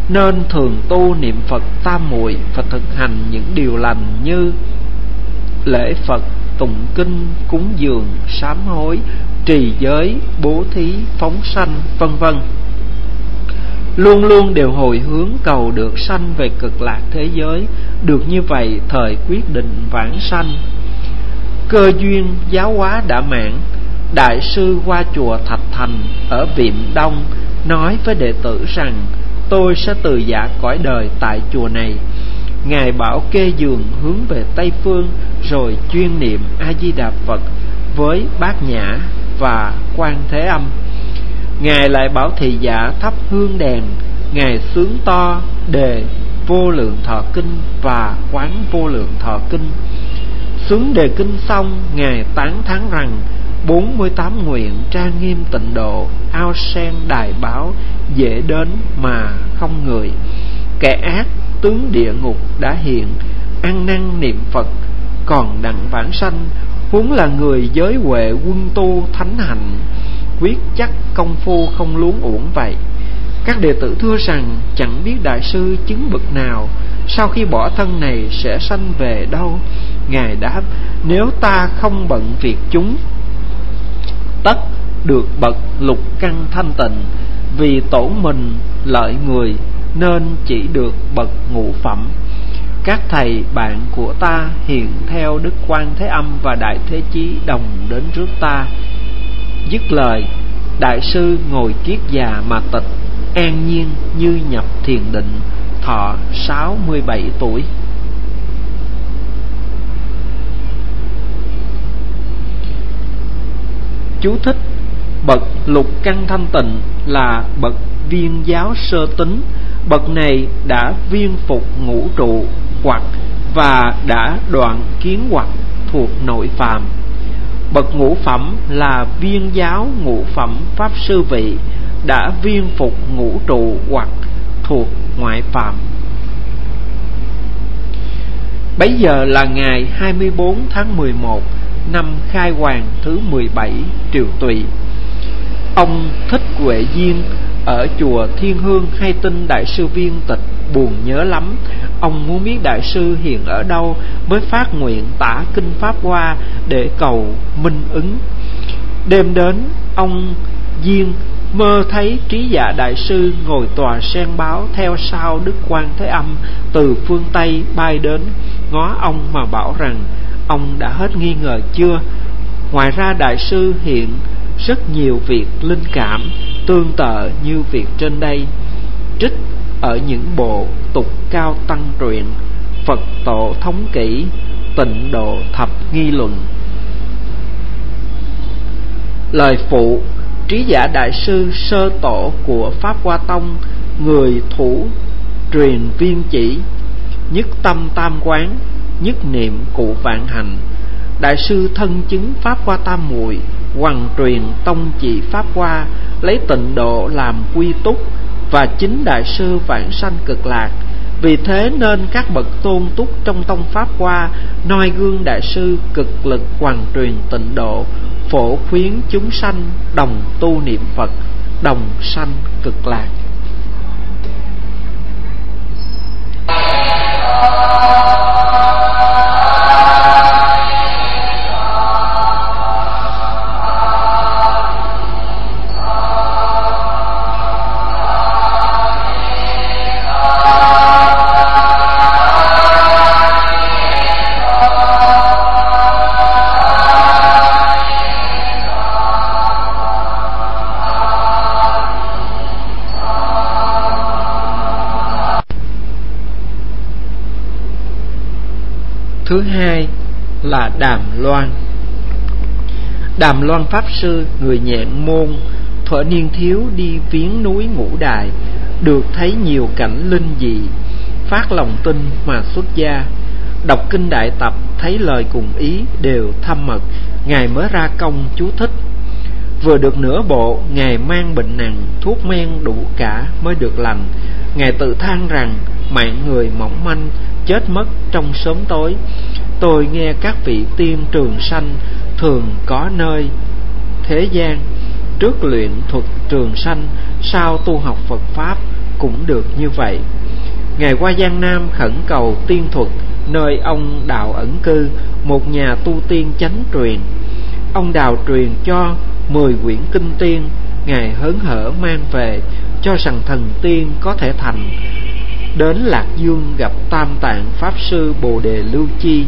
nên thường tu niệm Phật tam muội và thực hành những điều lành như lễ Phật, tụng kinh, cúng dường, sám hối, trì giới, bố thí, phóng sanh, vân vân. Luôn luôn đều hồi hướng cầu được sanh về cực lạc thế giới. Được như vậy, thời quyết định vãng sanh. Cơ duyên giáo hóa đã mãn, đại sư qua chùa Thạch Thành ở Việm Đông, nói với đệ tử rằng: tôi sẽ từ giả cõi đời tại chùa này. Ngài bảo kê giường hướng về Tây Phương, rồi chuyên niệm A Di Đà Phật với Bát Nhã và Quan Thế Âm. Ngài lại bảo thị giả thắp hương đèn. Ngài xướng to đề Vô Lượng Thọ Kinh và Quán Vô Lượng Thọ Kinh. Xướng đề kinh xong, Ngài tán thán rằng bốn mươi tám nguyện trang nghiêm tịnh độ, ao sen đài báo, dễ đến mà không người. Kẻ ác tướng địa ngục đã hiện, ăn năn niệm Phật còn đặng vãng sanh. Huống là người giới huệ quân tu thánh hạnh, quyết chắc công phu không luống uổng vậy. Các đệ tử thưa rằng: chẳng biết đại sư chứng bậc nào, sau khi bỏ thân này sẽ sanh về đâu? Ngài đáp: nếu ta không bận việc chúng, tất được bậc lục căn thanh tịnh. Vì tổ mình lợi người, nên chỉ được bậc ngũ phẩm. Các thầy bạn của ta hiện theo Đức Quan Thế Âm và Đại Thế Chí đồng đến trước ta. Dứt lời, đại sư ngồi kiết già mà tịch, an nhiên như nhập thiền định, thọ sáu mươi bảy tuổi. Chú thích: bậc lục căn thanh tịnh là bậc viên giáo sơ tính. Bậc này đã viên phục ngũ trụ hoặc và đã đoạn kiến hoặc thuộc nội phàm. Bậc ngũ phẩm là viên giáo ngũ phẩm pháp sư vị, đã viên phục ngũ trụ hoặc thuộc ngoại phàm. Bấy giờ là ngày hai mươi bốn tháng mười một năm Khai Hoàng thứ mười bảy Triều Tùy. Ông Thích Huệ Diên ở chùa Thiên Hương hay tin đại sư Viên Tịch buồn nhớ lắm. Ông muốn biết đại sư hiện ở đâu, mới phát nguyện tả kinh Pháp Hoa để cầu minh ứng. Đêm đến, ông Diên mơ thấy Trí Dạ đại sư ngồi tòa sen báo theo sau Đức Quan Thế Âm từ phương Tây bay đến, ngó ông mà bảo rằng: ông đã hết nghi ngờ chưa? Ngoài ra đại sư hiện rất nhiều việc linh cảm tương tự như việc trên đây. Trích ở những bộ tục cao tăng truyện, Phật tổ thống kỷ, Tịnh độ thập nghi luận. Lời phụ: Trí Giả đại sư sơ tổ của Pháp Hoa Tông, người thủ truyền viên chỉ, nhất tâm tam quán, nhất niệm cụ vạn hành. Đại sư thân chứng Pháp Hoa tam muội, hoằng truyền tông chỉ Pháp Hoa, lấy tịnh độ làm quy túc, và chính đại sư vãng sanh cực lạc. Vì thế nên các bậc tôn túc trong tông Pháp Hoa noi gương đại sư cực lực hoằng truyền tịnh độ, phổ khuyến chúng sanh đồng tu niệm Phật, đồng sanh cực lạc. Thứ hai là Đàm Loan. Đàm Loan Pháp Sư, người Nhạn Môn, thuở niên thiếu đi viếng núi Ngũ Đài, được thấy nhiều cảnh linh dị, phát lòng tin mà xuất gia. Đọc kinh Đại Tập thấy lời cùng ý đều thâm mật, Ngài mới ra công chú thích. Vừa được nửa bộ, Ngài mang bệnh nặng, thuốc men đủ cả mới được lành. Ngài tự than rằng mạng người mỏng manh, chết mất trong sớm tối. Tôi nghe các vị tiên trường sanh thường có nơi thế gian, trước luyện thuật trường sanh, sau tu học Phật Pháp, cũng được như vậy. Ngài qua Giang Nam khẩn cầu tiên thuật nơi ông Đào ẩn cư, một nhà tu tiên chánh truyền. Ông Đào truyền cho mười quyển kinh tiên. Ngài hớn hở mang về, cho rằng thần tiên có thể thành. Đến Lạc Dương gặp Tam Tạng Pháp Sư Bồ Đề Lưu Chi.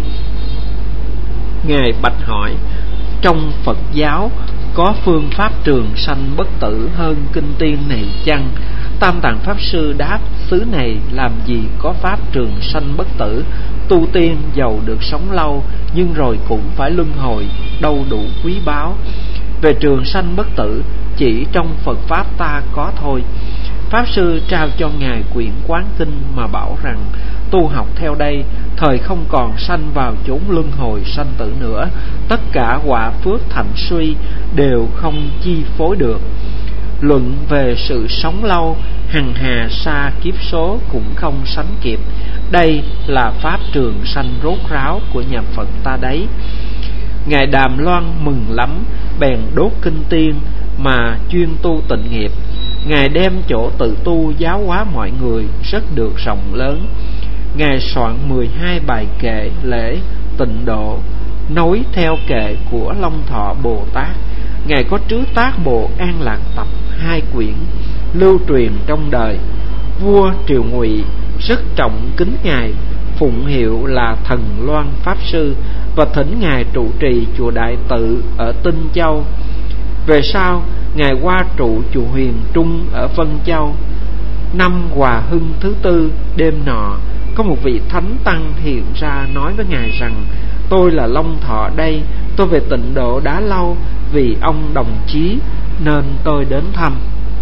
Ngài bạch hỏi: trong Phật giáo có phương pháp trường sanh bất tử hơn kinh tiên này chăng? Tam Tạng Pháp Sư đáp: xứ này làm gì có pháp trường sanh bất tử. Tu tiên giàu được sống lâu, nhưng rồi cũng phải luân hồi, đâu đủ quý báu. Về trường sanh bất tử, chỉ trong Phật Pháp ta có thôi. Pháp Sư trao cho Ngài quyển Quán Kinh mà bảo rằng: tu học theo đây, thời không còn sanh vào chốn luân hồi sanh tử nữa. Tất cả quả phước thạnh suy đều không chi phối được. Luận về sự sống lâu, hằng hà sa kiếp số cũng không sánh kịp. Đây là pháp trường sanh rốt ráo của nhà Phật ta đấy. Ngài Đàm Loan mừng lắm, bèn đốt kinh tiên mà chuyên tu tịnh nghiệp. Ngài đem chỗ tự tu giáo hóa mọi người rất được rộng lớn. Ngài soạn mười hai bài kệ lễ tịnh độ, nối theo kệ của Long Thọ Bồ Tát. Ngài có trứ tác bộ An Lạc Tập hai quyển, lưu truyền trong đời. Vua Triều Ngụy rất trọng kính Ngài, phụng hiệu là Thần Loan Pháp Sư, và thỉnh Ngài trụ trì chùa Đại Tự ở Tinh Châu. Về sau, Ngài qua trụ chùa Huyền Trung ở Vân Châu. Năm Hòa Hưng thứ tư, đêm nọ, có một vị thánh tăng hiện ra nói với Ngài rằng: tôi là Long Thọ đây, tôi về tịnh độ đã lâu, vì ông đồng chí nên tôi đến thăm.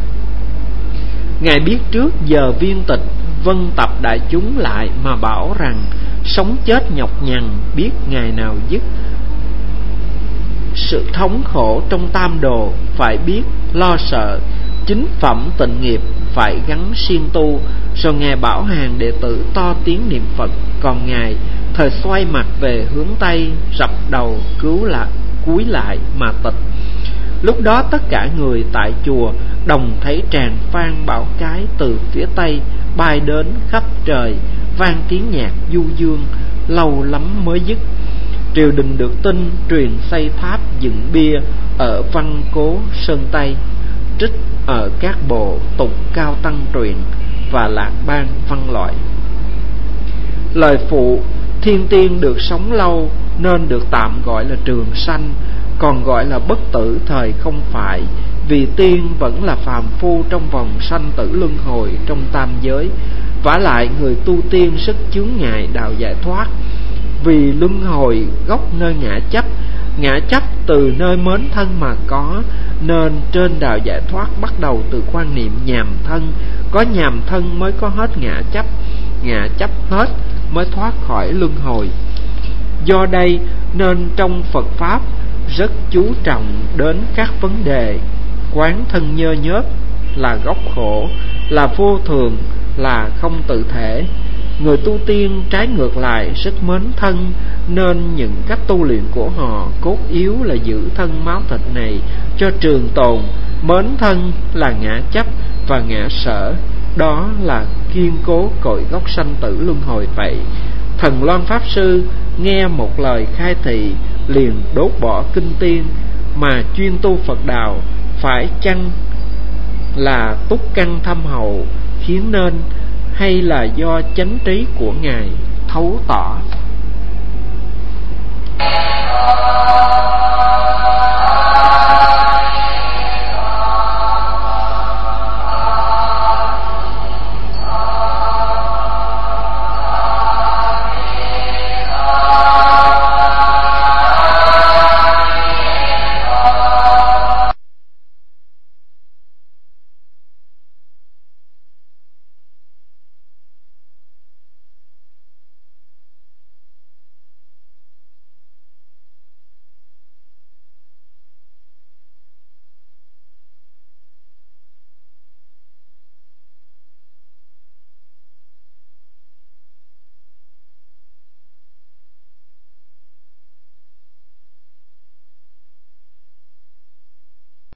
Ngài biết trước giờ viên tịch, vân tập đại chúng lại mà bảo rằng: sống chết nhọc nhằn biết ngày nào dứt. Sự thống khổ trong tam đồ phải biết lo sợ. Chính phẩm tịnh nghiệp phải gắn siêng tu. Rồi Ngài bảo hàng đệ tử to tiếng niệm Phật. Còn Ngài thời xoay mặt về hướng Tây, rập đầu cứu lại cúi lại mà tịch. Lúc đó tất cả người tại chùa đồng thấy tràng phan bảo cái từ phía Tây bay đến khắp trời, vang tiếng nhạc du dương, lâu lắm mới dứt. Triều đình được tin, truyền xây tháp dựng bia ở Văn Cố Sơn Tây, trích ở các bộ tục cao tăng truyền và lạc ban văn loại. Lời phụ thiên tiên được sống lâu nên được tạm gọi là trường sanh, còn gọi là bất tử thời không phải, vì tiên vẫn là phàm phu trong vòng sanh tử luân hồi trong tam giới. Vả lại người tu tiên rất chướng ngại đạo giải thoát, vì luân hồi gốc nơi ngã chấp. Ngã chấp từ nơi mến thân mà có, nên trên đạo giải thoát bắt đầu từ quan niệm nhàm thân. Có nhàm thân mới có hết ngã chấp, ngã chấp hết mới thoát khỏi luân hồi. Do đây nên trong Phật Pháp rất chú trọng đến các vấn đề quán thân nhơ nhớp là gốc khổ, là vô thường, là không tự thể. Người tu tiên trái ngược lại rất mến thân, nên những cách tu luyện của họ cốt yếu là giữ thân máu thịt này cho trường tồn. Mến thân là ngã chấp và ngã sở, đó là kiên cố cội gốc sanh tử luân hồi vậy. Thần Loan Pháp Sư nghe một lời khai thị liền đốt bỏ kinh tiên mà chuyên tu Phật đạo. Phải chăng là túc căn thâm hậu khiến nên, hay là do chánh trí của Ngài thấu tỏ?